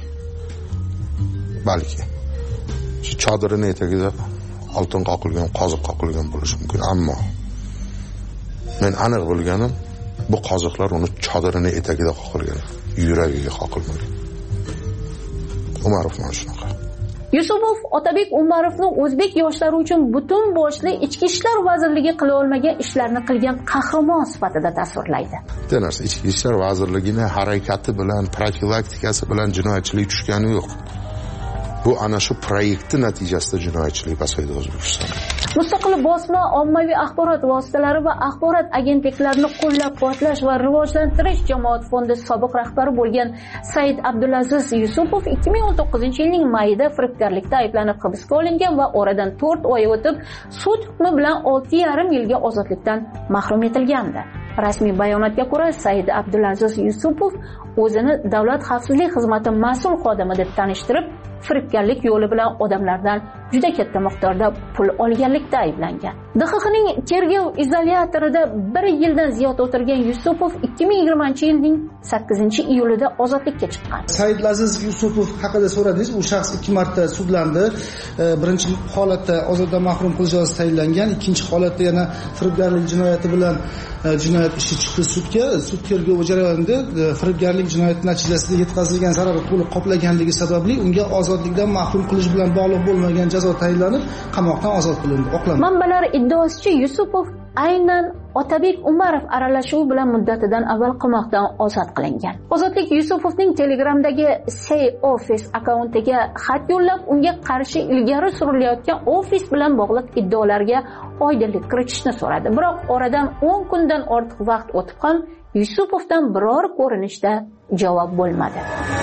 T: shu chodirini etagida oltin qoqilgan, qoziq qoqilgan bo'lishi mumkin, ammo men aniq bilganim bu qoziqlar uni chodirini etagida qoqilgan, yuragiga qoqilmagan. Umarov mana shunaqa.
S: Yusupov Otabek Umarovni o'zbek yoshlari uchun butun boshli ichki ishlar vazirligi qila olmagan ishlarni qilgan qahramon sifatida tasvirlaydi.
T: Denars ichki ishlar vazirligining harakati bilan, profilaktikasi bilan jinoyatchilik tushgani yo'q. Bu ana shu proyektning natijasida jinoyatchilik pasaydi O'zbekistonda.
S: Mustaqil bosma, ommaviy axborot vositalari va axborot agentliklarini qo'llab-quvvatlash va rivojlantirish jamoat fondi sobiq rahbari bo'lgan Said Abdulaziz Yusupov 2019-yilning mayida firibgarlikda ayblanib hibsga olingan va oradan 4 oy o'tib sud hukmi bilan 6,5 yilga ozodlikdan mahrum etilgandi. Rasmiy bayonotga ko'ra, Said Abdulaziz Yusupov o'zini Davlat xavfsizlik xizmati mas'ul xodimi deb tanishtirib, firibgarlik yo'li bilan odamlardan juda katta miqdorda pul olganlikda ayblangan. DXXning tergov izolyatorida 1 yildan ziyod o'tirgan Yusupov 2020-yilning 8-iyulida ozodlikka chiqqan.
J: Said Aziz Yusupov haqida so'radingiz. U shaxs 2 marta sudlandi. Birinchi holatda ozoddan mahrum qilish jazosi tayinlangan, ikkinchi holatda yana firibgarlik jinoyati bilan jinoyat ishi chiqdi sudga. Sud tergovi jarayonida firibgarlik jinoyati natijasida yetkazilgan zararni to'liq qoplaganligi sababli unga ozodlikdan mahrum qilish bilan bog'liq bo'lmagan jazo tayinlanib, qamoqdan ozod qilindi, oqlandi.
S: Manbalar iddaosicha Yusupov aynan Otabek Umarov aralashuvi bilan muddatidan avval qamoqdan ozod qilingan. Ozodlik Yusupovning Telegramdagi Say Office akkauntiga xat yo'llab, unga qarshi ilgari surilayotgan ofis bilan bog'liq iddaolarga oydinlik kiritishni so'radi. Biroq oradan 10 kundan ortiq vaqt o'tib ham Yusupovdan biror ko'rinishda javob bo'lmadi.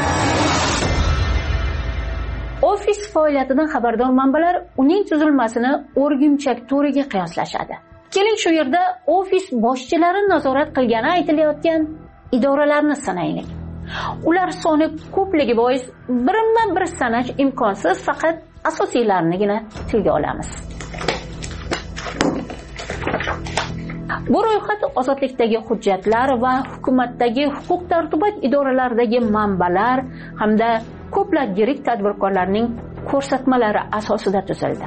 S: Ofis faoliyatidan xabardor manbalar uning tuzilmasini O'rgimchak to'riga qiyoslashadi. Keling shu yerda ofis boshchilari nazorat qilgani aytilayotgan idoralarni sanaylik. Ular soni ko'pligi bois birinma-bir sanash imkonsiz, faqat asosiylarnigina tilga olamiz. Bu ro'yxat ozodlikdagi hujjatlar va hukumatdagi huquq-tartibot idoralaridagi manbalar hamda ko'plab yirik tadbirkorlarning ko'rsatmalari asosida tuzildi.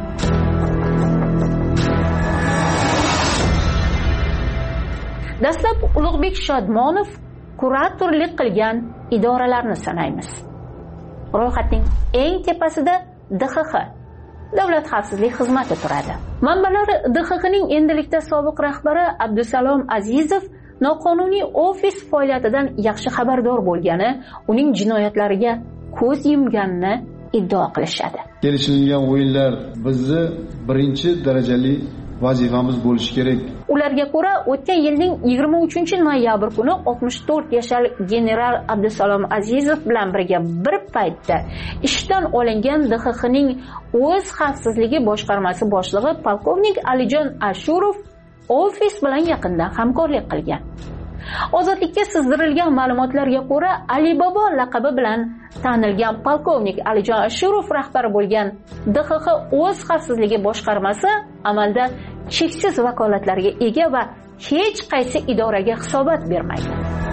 S: Dastlab Ulug'bek Shodmonov kuratorlik qilgan idoralarni sanaymiz. Ro'yxatning eng tepasida DXX, Davlat xavfsizlik xizmati turadi. Manbalar DXXning endilikda sobiq rahbari Abdusalom Azizov noqonuniy ofis faoliyatidan yaxshi xabardor bo'lgani, uning jinoyatlariga ko'z yumganini iddao qilishadi.
K: Kelishilgan o'yinlar bizni birinchi darajali vazifamiz bo'lishi kerak.
S: Ularga ko'ra, o'tgan yilning 23-noyabr kuni 64 yoshli general Abdusalom Azizov bilan birga bir paytda ishdan olingan DXXning o'z xavfsizligi boshqarmasi boshlig'i polkovnik Alijon Ashurov ofis bilan yaqindan hamkorlik qilgan. Ozodlikka sizdirilgan ma'lumotlarga ko'ra, Alibaba laqabi bilan tanilgan polkovnik Alijon Ashurov rahbari bo'lgan DXX o'z xavfsizligi boshqarmasi amalda cheksiz vakolatlarga ega va hech qaysi idoraga hisobot bermaydi.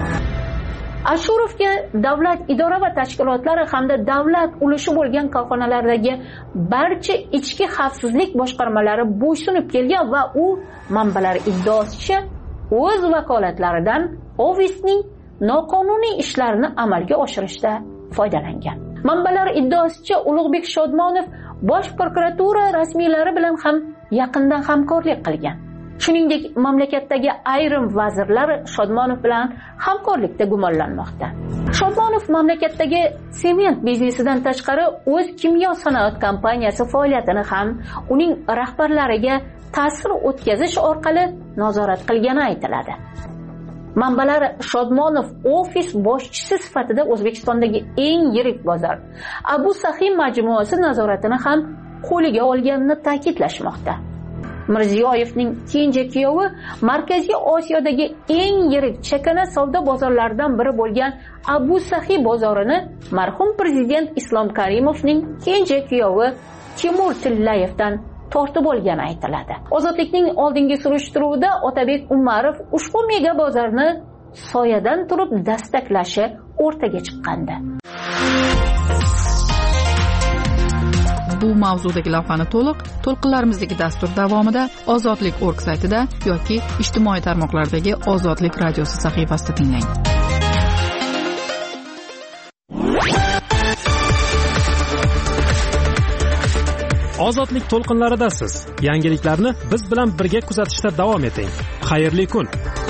S: Ashurovga davlat idora va tashkilotlari hamda davlat ulushi bo'lgan korxonalardagi barcha ichki xavfsizlik boshqarmalari bo'ysunib kelgan va u manbalar iddaosicha o'z vakolatlaridan ofisning noqonuniy ishlarini amalga oshirishda foydalangan. Manbalar iddaosicha Ulug'bek Shodmonov Bosh prokuratura rasmiylari bilan ham yaqindan hamkorlik qilgan. Shuningdek, mamlakatdagi ayrim vazirlar Shodmonov bilan hamkorlikda gumonlanmoqda. Shodmonov mamlakatdagi sement biznesidan tashqari o'z kimyo sanoat kompaniyasi faoliyatini ham uning rahbarlariga ta'sir o'tkazish orqali nazorat qilgani aytiladi. Manbalar Shodmonov ofis boshchisi sifatida O'zbekistondagi eng yirik bozor Abu Sahi majmuasi nazoratini ham qo'liga olganini ta'kidlashmoqda. Mirziyoyevning kenja kuyovi Markaziy Osiyodagi eng yirik chakana savdo bozorlaridan biri bo'lgan Abu Sahi bozorini marhum prezident Islom Karimovning kenja kuyovi Timur Tillayevdan tortib olgani aytiladi. Ozodlikning oldingi surishtiruvida Otabek Umarov ushbu mega bozorni soyadan turib dastaklashi o'rtaga chiqqandi.
E: Bu mavzudagi lavhani to'lqinlarimizdagi dastur davomida ozodlik.org saytida yoki ijtimoiy tarmoqlardagi Ozodlik radiosi sahifasida tinglang.
A: Ozodlik to'lqinlaridasiz. Yangiliklarni biz bilan birga kuzatishda davom eting. Xayrli kun.